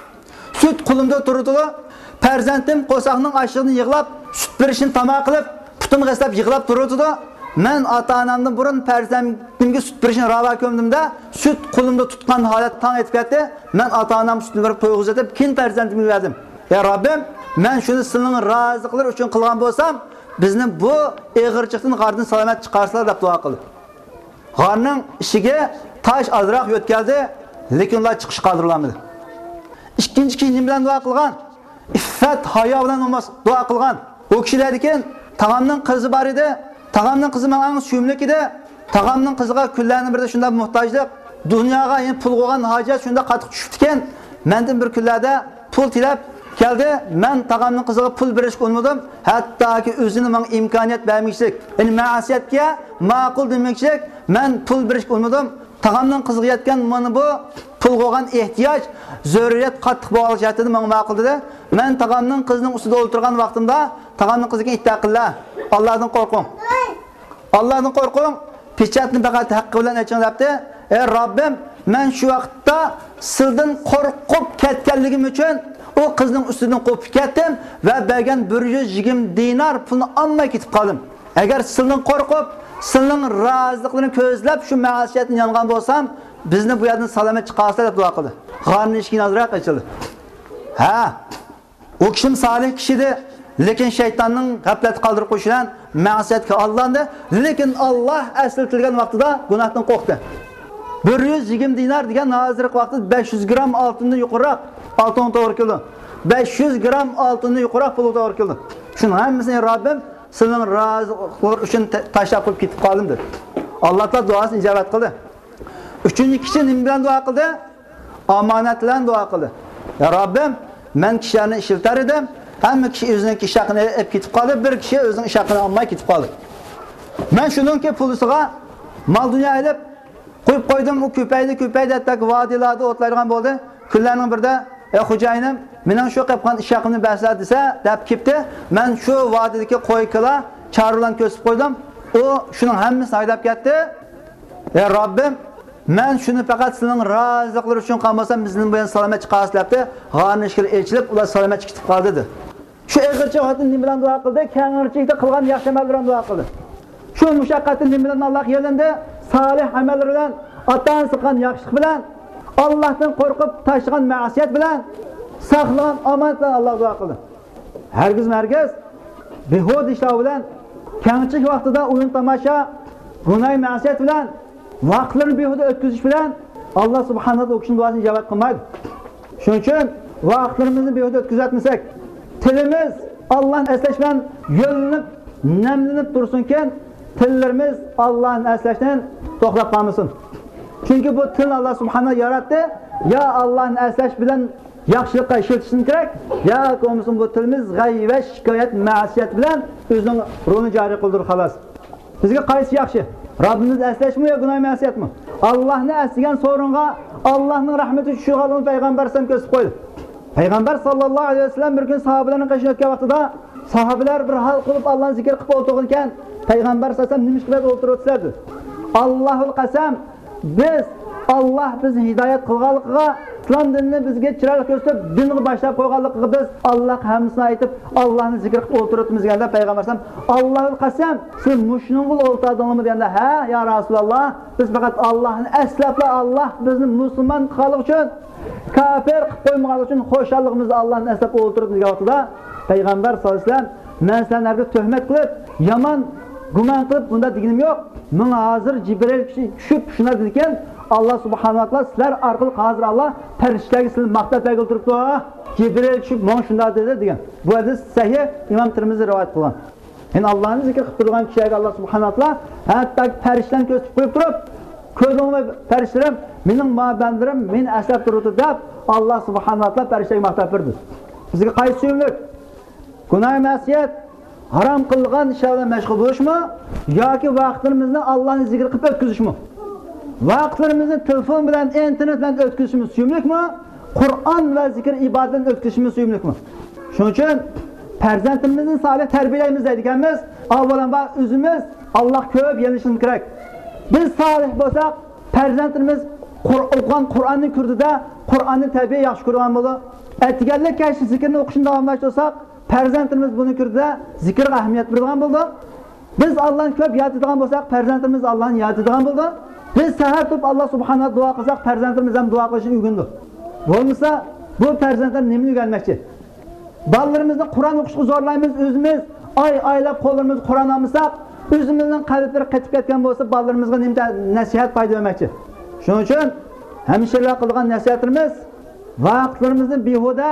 Sut qo'limda turdi. Farzandim qo'saqning oshig'ini yig'lab, sut berishini tamoq qilib, putim g'aslab yig'lab turdi. Men ota-onamdan burun farzandimga sut berishni ravo ko'mdimda, sut qo'limda tutgan holat tong etib ketdi. Men ota-onam sutni berib to'yg'izib, keyin farzandimga berdim. Ey Robbim, men shuni sizning roziqlar uchun qilgan bo'lsam, bizni bu ig'irchilikdan g'ardan salomat chiqarsalar deb duo qildi. G'arning ishiga tosh azroq yo'tkaldi. lekin ular chiqish qoldirilmadi. Ikkinchi kim bilan duo qilgan? İffat, hayo bilan duo qilgan. O kishilar ekan, tag'amning qizi bor edi. Tag'amning qizi menga suyumlik edi. Tag'amning qiziga kunlarning birida shunda muhtojlik, dunyoga pul qo'ygan hojat shunda qattiq tushibdi ekan. Mendan bir kunlarda pul tilab keldi. Men tag'amning qiziga pul berishga olmadim. Hattoki o'zini menga imkoniyat bermaylik. Ya'ni ma'siyatga ma'qul demakchilik, men pul berishga olmadim. Tag'amning qiziga yetgan mana bu pul qo'ygan ehtiyoj, zaruriyat qattiq bo'lganligini menga ma'qul dedi. Men tag'amning qizining ustida o'tirgan vaqtimda tag'amning qiziga ittaqilla, Allohdan qo'rqing. Allohdan qo'rqing. Pechatni faqat haqqi bilan ayting debdi. Ey Robbim, men shu vaqtda sizdan qo'rqib ketganligim uchun o qizning ustidan qo'pib ketdim va bergan 120 dinar pulni olmay ketib qoldim. Agar sizdan qo'rqib, sizning roziliklarini ko'zlab shu ma'siyatni yongan bo'lsam, bizni bu yerdan salomat chiqarsa deb duo qildi. G'arni eshigini azroq ochildi. Ha, o kishim solih kishidi, lekin shaytonning g'aflat qoldirib qo'yishidan ma'siyatga aldandı. Lekin Alloh aslitilgan vaqtida gunohdan qo'rqdi. 120 dinar degan hozirgi vaqtda 500 gram oltindan yuqoriroq oltin to'g'ri keldi. 500 gram oltindan yuqoriroq pul to'g'ri keldi. Shuni hammasini Robbim sizning rozilik uchun tashlab qo'yib ketib qoldim dedi. Alloh taolo duosini ijobat qildi. Uchinchi kishi nima bilan duo qildi? Omonat bilan duo qildi. Ya Robbim, men kishilarni ishiltar edim. Hamma kishi o'zining ish haqini olib ketib qoldi, bir kishi o'zining ish haqini olmay ketib qoldi. Men shuningki pulisiga mol dunyo olib qo'yib qo'ydim, u ko'paydi hattoki vodilarda o'tlaydigan bo'ldi. Kunlarning birida, "Ey xo'jayinim, mening shu qilgan ish haqimni bersa" desa, deb kelibdi. Men shu vodidagi qo'yqilar, chorlarni ko'sib qo'ydim. U shuning hammasini haydab ketdi. "Ey Robbim, men shuni faqat sizning roziliklari uchun qilmasam, bizni bu yerdan salomat chiqarasiz" debdi. G'arnishkir echilib, ular salomat chiqib qoldi dedi. Shu eg'irchi xotin nima bilan duo qildi? Kangirchilikda qilgan yaxshi amal bilan duo qildi. Shu mushaqqatni nima bilan Alloh yelindi? Salih amallar bilan, atan qilgan yaxshilik bilan, Allohdan qo'rqib tashlagan ma'siyat bilan, saqlagan omonat bilan Alloh duo qildi. Hargiz behud ishlar bilan, kangchilik vaqtida o'yin tomosha, gunoh ma'siyat bilan, vaqtlarni behuda o'tkazish bilan Alloh subhanahu va taolo o'kishining duosini ijobat qilmaydi. Shuning uchun vaqtlarimizni behuda o'tkazatmasak, tilimiz Allohni eslash bilan yo'linib, namlanib tursinkin, tillarimiz Allohni eslashdan to'xtab qolmasin. Chunki bu til Alloh subhanahu yaratdi, ya Allohni eslash bilan yaxshilikqa ishlatishing kerak, ya bo'lmasam bu tilimiz g'ayva, shikoyat, ma'siyat bilan o'zining ruhini joriy qildir xolos. Bizga qaysi yaxshi? Rabbimizni eslashmi yo gunoh ma'siyatmi? Allohni eslagan so'ringa Allohning rahmati tushishini payg'ambar sallam ko'rsatib qo'ydi. Payg'ambar sallallohu alayhi vasallam bir kun sahobalarning qashini o'tgan vaqtida sahobalar bir hal qilib Allohni zikr qilib o'tirgan ekan, payg'ambar sallallohu alayhi vasallam nima qilib o'tiribsizlar? Allohul qasam, biz Allah bizni hidoyat qilganligiga, islom dinini bizga chiroyli ko'rsatib, dinni boshlab qo'yganligiga biz Alloh hammasini aytib, Allohni zikr qilib o'tiribmiz deganda payg'ambar sallam, Allohul qasam, siz mushningul o'ltadingmi deganda, ha ya Rasululloh, biz faqat Allohni eslab, Alloh bizni musulmon qilganlik uchun, kafir qilib qo'ymaganlik uchun xo'shalligimizni Allohni eslab o'tirib degan vaqtida payg'ambar sallallohu alayhi vasallam, men sizlarga tuhmat qilib, yomon gumon qilib bunda deganim yo'q. Men hozir Jibril tushib shuna degan, Allah subhanahu wa taala sizlar orqali hozir Allah farishtalarga sizni maqtab berib turibdi. Jibril tushib men shunda dedi degan. Bu hadis sahih, Imom Tirmiziy rivoyat qilgan. Endi Allohni zikr qilib turgan kishiga Allah subhanahu wa taala hatto farishtalarni ko'rsatib qo'yib turib, ko'zimni farishtalarim, mening ma'bandirim, men aslab turibdi deb Allah subhanahu wa taala farishtalarga maqtab berdi. Bizga qaysi suyumlik? Gunoh ma'siyat, harom qilgan ishlarga mashg'ul bo'lishmi yoki vaqtimizni Allohning zikri qilib o'tkazishmi? Vaqtlarimizni telefon bilan, internet bilan o'tkazishimiz suyumlikmi? Qur'on va zikr ibodatdan o'tkazishimiz suyumlikmi? Shuning uchun farzandimizni solih tarbiyalaymiz deydiganmiz, avvalambor o'zimiz Alloh ko'p yanishimiz kerak. Biz solih bo'lsak, farzandimiz o'qigan Qur'onni kurdida Qur'onni tarbiya yaxshi ko'rgan bo'ladi. Aytganlik kashi zikrni o'qishni davomlashtirsak, farzandimiz buni kurdida zikrga ahamiyat beradigan bo'ldi. Biz Allohni ko'p yodlaydigan bo'lsak, farzandimiz Allohni yodlaydigan bo'ldi. Biz sahar turib Alloh subhanahu duo qilsak, farzandimiz ham duo qilishni o'rgandi. Bo'lmasa, bu farzandlar nimani o'rganmoqchi? Bolalarimizni Qur'on o'qishga zorlaymiz, o'zimiz oylab qo'llarimizni Qur'on olmasak, o'zimizning qalblari qetib ketgan bo'lsa, bolalarimizga nima nasihat foyda bermoqchi. Shuning uchun hemşireler qilgan nasihatimiz vaqtlarimizni behuda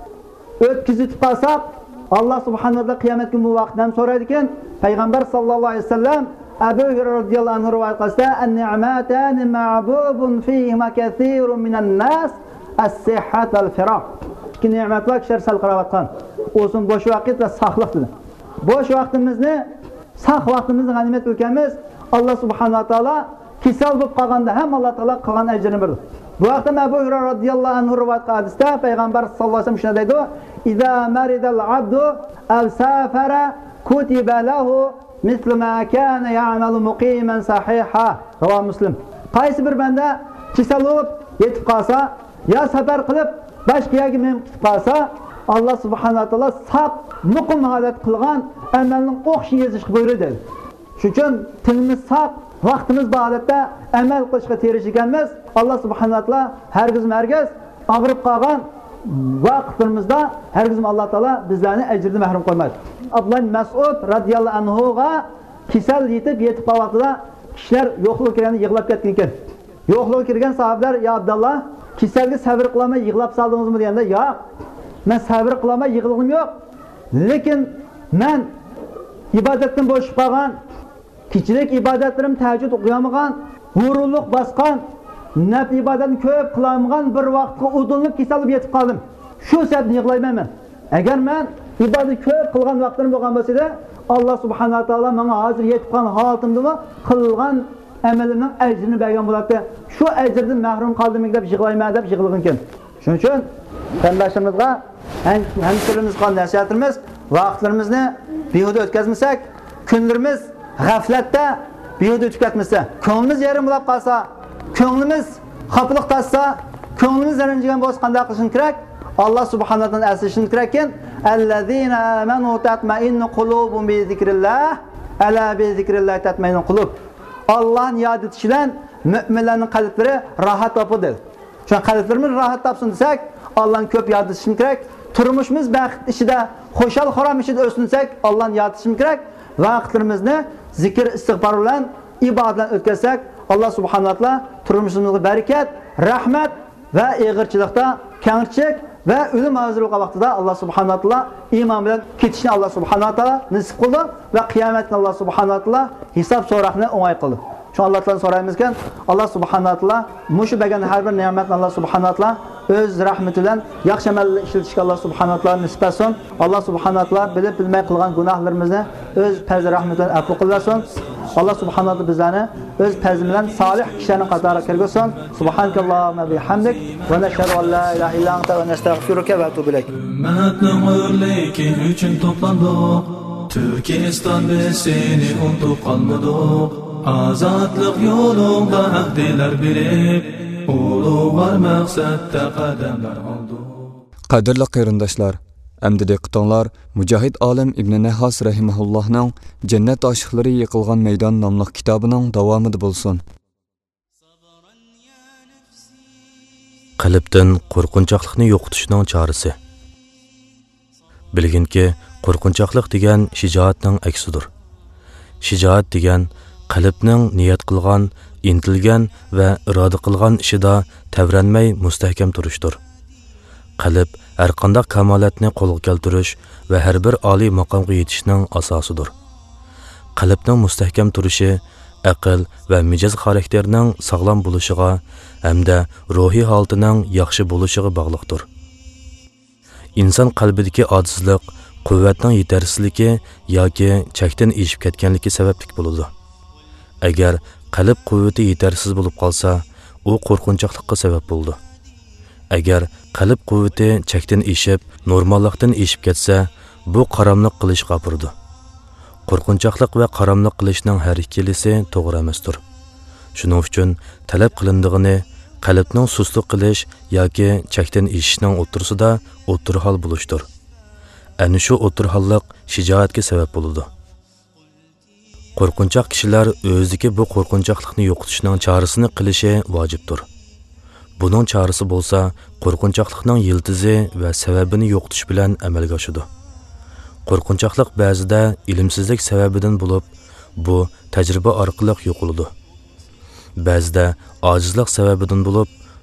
o'tkazib qolsak, Allah subhanahu wa taala qiyomat kuni bu vaqtdan so'raydi ekan. Payg'ambar sallallohu alayhi vasallam Abu Hurayra radhiyallohu anhu rivoyat qilsa, "An-ni'matan ma'bubun fihima kathirun minan nas, as-sihhat wal firaq." İki ne'matlar kişiler sal qaravatgan. Olsun boş vaqt va saqliq dedi. Boş vaqtimizni, saq vaqtimizni g'animat bilganmiz. Allah subhanahu wa taala kisal bo'lib qolganda ham Allah taala qilgan ajrini berdi. Bu vaqtda Abu Hurayra radhiyallohu anhu rivoyat qildi. Payg'ambar sallallohu alayhi vasallam shunday deydi: "Iza maridal abdu aw safara kutiba lahu mislu ma kana ya'malu muqiman sahiha." Rivoyat Muslim. Qaysi bir banda kisal bo'lib yetib qolsa, yo safar qilib başqa yerga menib ketib qolsa, Allah subhanahu wa taala saq muqim holat qilgan amalning o'xshi yezishga buyurdi. Shuning uchun tilimiz saq, vaqtimiz bu holatda amal qilishga tirishganmiz. Allah subhanahu wa taala hargiz og'rib qolgan vaqtimizda hargiz Allah taala bizlarni ajrdan mahrum qilmaydi. Abdullah Mas'ud radhiyallohu anhu ga kisal yetib qolgan vaqtida kishilar yo'qlik kirganda yig'lab ketgan ekan. Yo'qlik kirgan sahobalar, "Ya Abdullah, kisalga sabr qilmay yig'lab soldingizmi?" deganda, "Yo'q. Men sabr qilmay yig'lig'im yo'q. Lekin men ibodatdan bo'shib qolgan, kichik ibodatlarim tahajjud o'qiyolmagan, g'ururlik bosgan, naf ibodatni ko'p qilolmagan bir vaqtga udilib kisalib yetib qoldim. Shu sababdan yig'layman men. Agar men ibodat ko'p qilgan vaqtlarim bo'lgan bo'lsa-da, Allah subhanahu wa taala menga hozir yetib qolgan holatimda qilgan amalimning ajrini bergan bo'ladi. Shu ajrdan mahrum qoldim deb yig'layman deb yig'lagan ekan. Shuning uchun qarindoshlarimizga hamshirimiz nasihatimiz, vaqtlarimizni behuda o'tkazmasak, kunlarimiz g'aflatda behuda o'tib ketmasa, ko'nglimiz yarim bo'lib qolsa, ko'nglimiz xafaliq tassa, ko'nglimiz ranjigan bo'lsa qanday qilishim kerak? Allah subhanahu wa taala asishim kerak ekan. Allazina amanu tatma'innu qulubum bi zikrillah, ala bi zikrillah tatma'innu qulub. Allah'ın yad etişiyle müminlerin kalpleri rahat tapıdı. Şu an kalplerimiz rahat tapsın desek, Allah'ın köp yad etişim gerek. Turmuşumuz bəxt işide, xoşal xoram işide ösünsek, Allah'ın yad etişim gerek. Vaxtlarımızı zikir, istiğfar ile ibadetle ötketsek, Allah subhanahu wa ta'ala turmuşumuzda bereket, rahmet ve eğirçilikte kengirçilik ve ölüm hazırlığı vaxtida Allah subhanahu wa ta'ala iman bilen ketişini Allah subhanahu wa ta'ala nasip kıldı ve kıyametini Allah subhanahu wa ta'ala hesap soraqını onay kıldı. Şu Allah'tan sorayımızken Allah subhanahu wa ta'ala muşu beğen her bir nimetini Allah subhanahu wa ta'ala öz rahmetiyle yaxşı amelli işletişki Allah subhanahu wa ta'ala nisip etsin. Allah subhanahu wa ta'ala bilip bilmey kılgan günahlarımızı öz perzi rahmetiyle affu kılversin. Allah subhanahu wa ta'ala bizlerini öz perziminden salih kişilerin katara kirgüsün. Subhanakallahumma bihamdik ve neşhedü en la ilahe illa ente ve nestağfiruke ve etûbü ileyk. Ümmetnin örleki üçün toplandık. Türkistan biz seni unutup kalmadık. Azatlık yolunda ahdiler bilip, ulu var maqsadda qadamlar aldık. Qadirli qarindoshlar, Əmdi diqqətinizlər Mücahid Alim İbn Nəhas rahimehullahның Cənnət aşıqları yıqılğan meydan namlıq kitabının davamıdır bolsun. Qalbdən qorxunçaqlıqni yo'qotishning chorasi. Bilginki, qorxunçaqlıq degan shijoatning aksidir. Shijoat degan qalbning niyat qilgan, intilgan va iroda qilgan ishida tavranmay mustahkam turishdir. Qalb har qanday kamolatni qo'lga keltirish va har bir oliy maqomga yetishning asosidir. Qalbning mustahkam turishi aql va mijoz xarakterining sog'lom bo'lishiga hamda ruhiy holatining yaxshi bo'lishiga bog'liqdir. Inson qalbidagi ojizlik, quvvatning yetarsizligi yoki chakdan eshib ketganligi sababli bo'ladi. Agar qalb quvvati yetarsiz bo'lib qolsa, u qo'rqinchoqlikka sabab bo'ladi. Agar qalb quvvati chakdan eshib, normallikdan eshib ketsa, bu qaramliq qilishga apurdi. Qo'rqinchoqlik va qaramliq qilishning har ikkilisi to'g'ri emasdir. Shuning uchun talab qilindigini qalbning sustlik qilish yoki chakdan eshishning o'tirsida o'tirhol bo'lishdir. Ana shu o'tirhollik shijoatga sabab bo'ladi. Qo'rqinchoq kishilar o'zidagi bu qo'rqinchoqlikni yo'qotishning chorasini qilishi vojibdir. Buning chorasi bo'lsa, qo'rqinchoqlikning yildizi va sababini yo'qotish bilan amalga oshadi. Qo'rqinchoqlik ba'zida ilmsizlik sababidan bo'lib, bu tajriba orqali yo'qoladi. Ba'zida ojizlik sababidan bo'lib,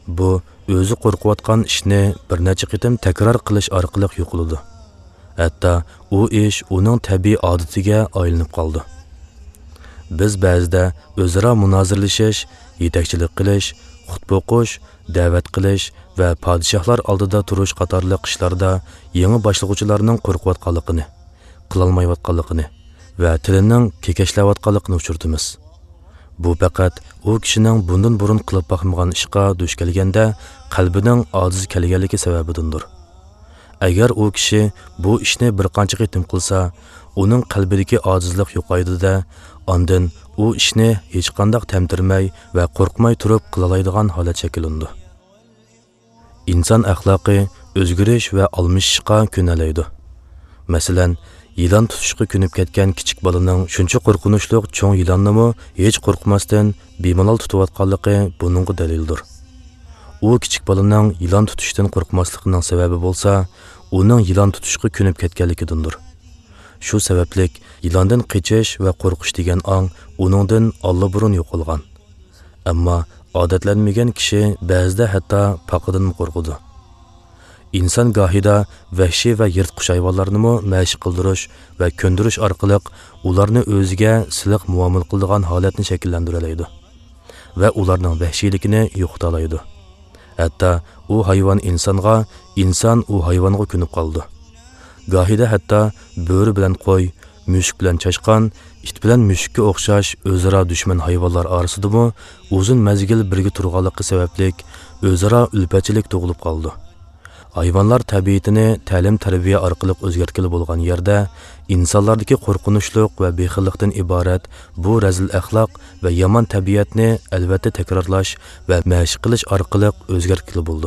bu o'zi qo'rqayotgan ishni bir necha qitim takror qilish orqali yo'qoladi. Hatto u ish uning tabiiy odatiga aylanib qoldi. Biz ba'zida o'zaro munozirlashish, yetakchilik qilish, xutba o'qish, da'vat qilish va podshohlar oldida turish qatorliq ishlarda yangi boshlovchilarning qo'rqayotganligini, qilolmayotganligini va tilining kekashlayotganligini uchirtimiz. Bu faqat u kishining bundan burun qilib boqmagan ishga duch kelganda qalbining ojiz kelganligi sababidandir. Agar u kishi bu ishni bir qancha qitim qilsa, uning qalbidagi ojizlik yo'qaydi-da, ondan u ishni hech qanday tamtirmay va qo'rqmay turib qila oladigan holat shakllandi. Inson axloqi o'zgarish va almashishga ko'nalaydi. Masalan, yılan tutuşqa künüp ketken kichik balaning shuncha qo'rqinchli cho'ng yilannimi hech qo'rqmasdan bemalol tutayotganligi buningga dalildir. U kichik balaning yılan tutishdan qo'rqmasligining sababi bo'lsa, uning yılan tutishqa künüp ketganligidandir. Shu sabablik yılandan qichish va qo'rqish degan ong uningdan allaburun yo'qolgan. Ammo odatlanmagan kishi ba'zida hatto paqidan qo'rqadi. İnsan gahida vahshiy va yirtqich hayvonlarni mashq qildirish va ko'ndirish orqali ularni o'ziga siliq muomala qiladigan holatni shakllantiradi va ularning vahshiyligini yo'qotalaydi. Hatto u hayvon insonga, inson u hayvonga ko'nib qoldi. Gahida hatto bo'ri bilan qo'y, mushuk bilan chashqon, it bilan mushukka o'xshash o'zaro dushman hayvonlar orasidami uzun mazgil birga turganligi sababli o'zaro ulpachilik tug'ilib qoldi. Hayvanlar tabiatini ta'lim-tarbiya orqali o'zgartgili bo'lgan yerda insonlardagi qo'rqinchlik va bexillikdan iborat bu razil axloq va yomon tabiatni albatta takrorlash va mashq qilish orqali o'zgartgili bo'ldi.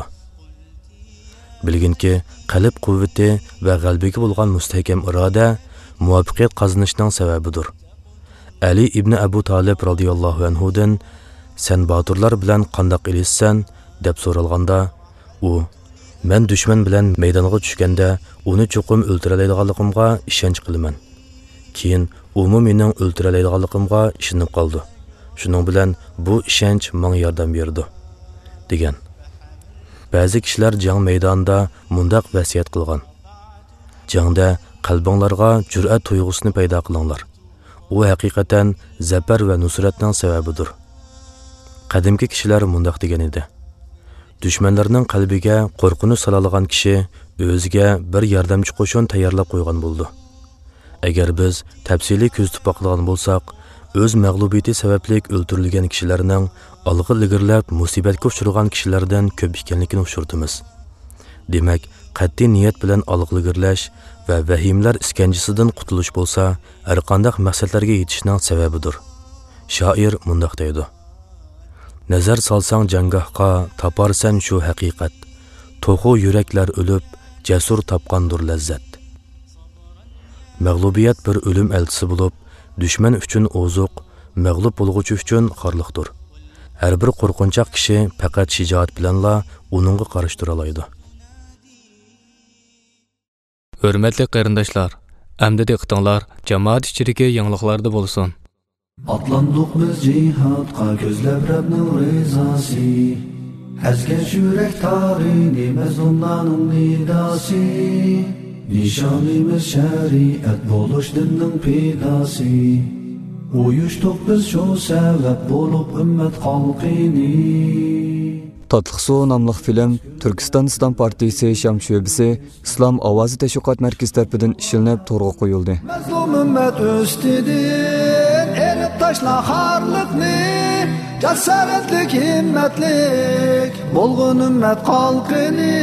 Bilginki, qalb quvvati va qalbiga bo'lgan mustahkam iroda muvaffaqiyat qozonishning sababidir. Ali ibn Abu Talib radhiyallohu anhudan "Sen boturlar bilan qandoq ilishsan?" deb so'ralganda, u "Men dushman bilan maydonga tushganda uni cho'qim o'ltiralaydiganligimga ishonch qilaman. Keyin u mening o'ltiralaydiganligimga ishonib qoldi. Shuning bilan bu ishonch menga yordam berdi" degan. Ba'zi kishilar jang maydonida mundaq vasiyat qilgan: "Jangda qalbinglarga jur'at tuyg'usini paydo qilinglar. U haqiqatan zafar va nusratning sababidir." Qadimgi kishilar mundaq degan edi: Düşmanlarının qalbiga qo'rqinch soladigan kishi o'ziga bir yordamchi qo'shin tayyorlab qo'ygan bo'ldi. Agar biz tafsiliy kuzatib boqadigan bo'lsak, o'z mag'lubiyati sababli o'ldirilgan kishilarning olg'a ilgirlab musibatga uchragan kishilardan ko'p ekanligini uchirtimiz. Demak, qat'iy niyat bilan olg'a ilgirlash va vahimlar iskanjisidan qutulish bo'lsa, har qanday maqsadlarga yetishning sababidir. Shoir mundaq deydi: Nazar salsang janggohga toparsan shu haqiqat. To'g'u yuraklar o'lib, jasur topqandir lazzat. Mag'lubiyat bir o'lim elchisi bo'lib, dushman uchun ozuq, mag'lub bo'lg'uchi uchun xorliqdir. Har bir qo'rqinchoq kishi faqat shijoat bilanla uningga qarshi tura oladi. Hurmatli qarindoshlar, amdi diqqatinglar jamoat ichidagi yangiliklarda bo'lsin. Atlandık biz cihatqa gözləb Rəbnin rizası. Əzgəş yürək tarini məzlumların nidası. Nişanımız şəriət buluş dinin pidası. Uyuşduq biz şu səbəb bulub ümmət xalqini. Tatliq Su namlıq film Türkistan İslam Partiyası Şam şöbesi İslam Avazı Təşviqat Mərkəzi tərəfindən işlənib torğa qoyuldu. Məzlum ümmət üstüdür. Erib taşla harlıqni, cəsarətlik, himmətlik, bolğun ümmət xalqini.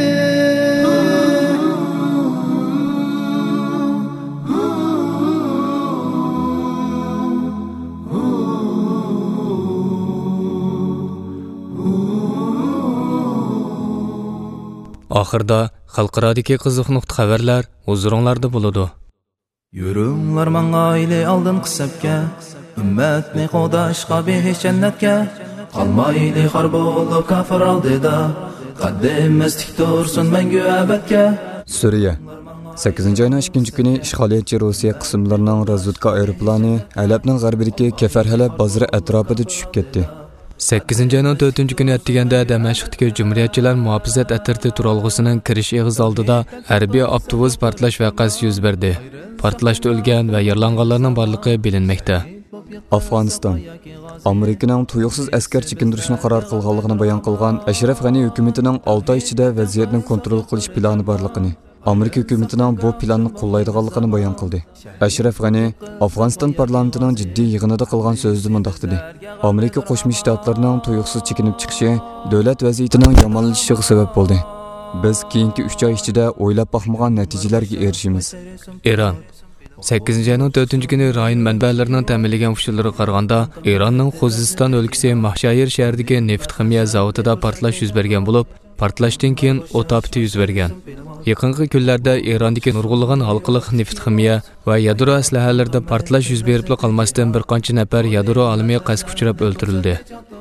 Axırda xalqaradagi qiziq nuqta xabarlar huzuringlarda bo'ladi. Yürünglar manga ile aldın qısabga, ümmetni qo'dashqa behish jannatga. Qalmayli xor bo'lib kafir oldida, qaddimiz tik tursin mangu abadga. Suriya 8 ayning 2 kuni ishg'oliyatchi Rossiya qismlarining razvedka aeroplani Alepning g'arbidagi Kafar Halab bozori atrofida tushib ketdi. 8 ayning 4 kuni atdiganda Damashqdagi Cumhuriyetçiler Muhafizat Atirti turalg'usining kirish eg'iz oldida harbiy avtobus portlash voqeasi yuz berdi. Portlashda o'lgan va yaralanganlarning borligi bilinmoqda. Afg'oniston Amerikaning tuyuqsiz askar chekintirishni qaror qilganligini bayon qilgan Ashraf G'ani hukumatining 6 oy ichida vaziyatni kontrol qilish plani borligini, Amerika hukumatining bu planni qo'llaydiganligini bayon qildi. Ashraf G'ani Afg'oniston parlamentining jiddiy yig'inida qilgan so'zda mundaq dedi: Amerika Qo'shma Shtatlarining tuyuqsiz chekinib chiqishi davlat vaziyatining yomonlashishiga sabab bo'ldi. Biz keyingi 3 oy ichida o'ylab baxmagan natijalarga erishamiz. Eron 8 ayning 4 kuni rayon manbalarining ta'minlagan usullariga qaraganda, Eronning Xuziston o'lkasi Mahshayir shahridagi neft ximiya zavodida portlash yuz bergan bo'lib, portlashdan keyin o't ofati yuz bergan. Yaqinqi kunlarda Erondagi nurg'unlagan halqiliq neft ximiya va yadro aslahalarida portlash yuz berib qolmasdan bir qancha nafar yadro olimi qasdga uchrab o'ldirildi.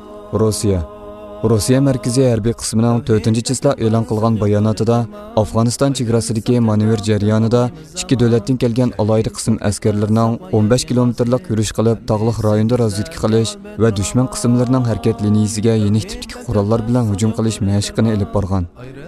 Rossiya Markaziy harbiy qismining 4-chisda e'lon qilgan bayonotida Afg'oniston chegarasidagi manevr jarayonida ikki davlatdan kelgan alohida qism askarlarining 15 kilometrlik yurish qilib tog'liq rayonda razvedka qilish va dushman qismlarining harakat liniyasiga yenik tipdagi qurollar bilan hujum qilish mashqini olib borgan.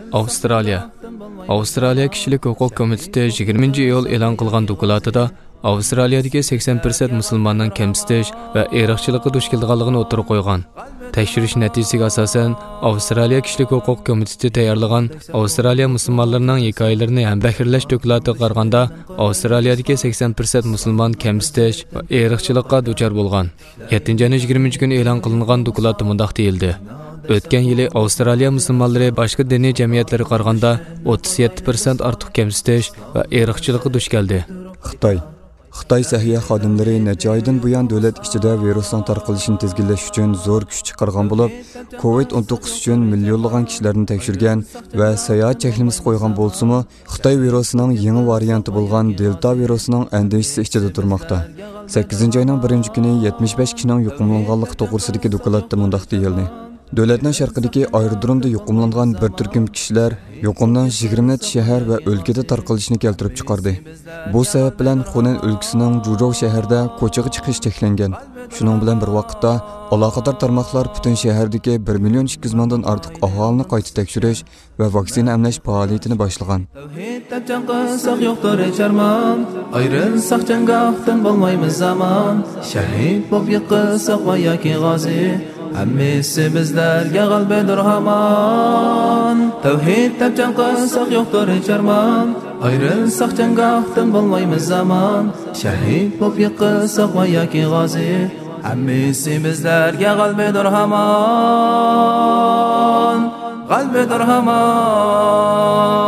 Avstraliya kishilik huquq komiteti 20-iyul e'lon qilgan dokladida Avstraliyadagi 80% musulmonning kamsitish va irqchilikka duch kelganligini o'tirib qo'ygan. Tekshirish natijasiga asosan Avstraliya kishilik huquq komiteti tayyorlagan Avstraliya musulmonlarining hikoyalarini hambaxirlash doklatiga qaraganda, Avstraliyadagi 80% musulmon kamsitish va irqchilikka duchor bo'lgan. 7-20 kuni e'lon qilingan dokladda mundaq deyildi: O'tgan yili Avstraliya musulmonlari boshqa diniy jamiyatlarga qaraganda 37% ortiq kamsitish va irqchilikka duch keldi. Xitoy səhiyyə xodimləri neçə aydan buyon davlat ichida virusning tarqalishini tezginlash uchun zo'r kuch chiqargan bo'lib, COVID-19 uchun millionlagan kishilarni tekshirgan va sayohat cheklamasi qo'ygan bo'lsa-mu, Xitoy virusining yangi varianti bo'lgan Delta virusining andishisi ichida turmoqda. 8-oyning 1-kuni 75 kishining yuqumlanganligi to'g'risidagi dokladda mundaq deyildi: Davlatning sharqidagi aerodromda yuqumlangan bir turkum kishilar yuqumdan 20 shahar va o'lkada tarqalishni keltirib chiqardi. Bu sabab bilan Xunan o'lkasining Jurov shahrida ko'chaga chiqish cheklangan. Shuning bilan bir vaqtda aloqador tarmoqlar butun shahardagi 1 million 200 mingdan ortiq aholini qayta tekshirish va vaksina emlash faoliyatini boshlagan. Ayrılsak cangahdan bo'lmaymiz zaman. Shahid bo'lib yiqilsak va yoki g'ozi. Hammasi bizlarga g'albadir hamon. Tavhid deb jang qilsak yo'qdir charman. Ayrılsak cangahdan bo'lmaymiz zaman. Shahid bo'lib yiqilsak va yoki g'ozi. Hammasi bizlarga g'albadir hamon. G'albadir hamon.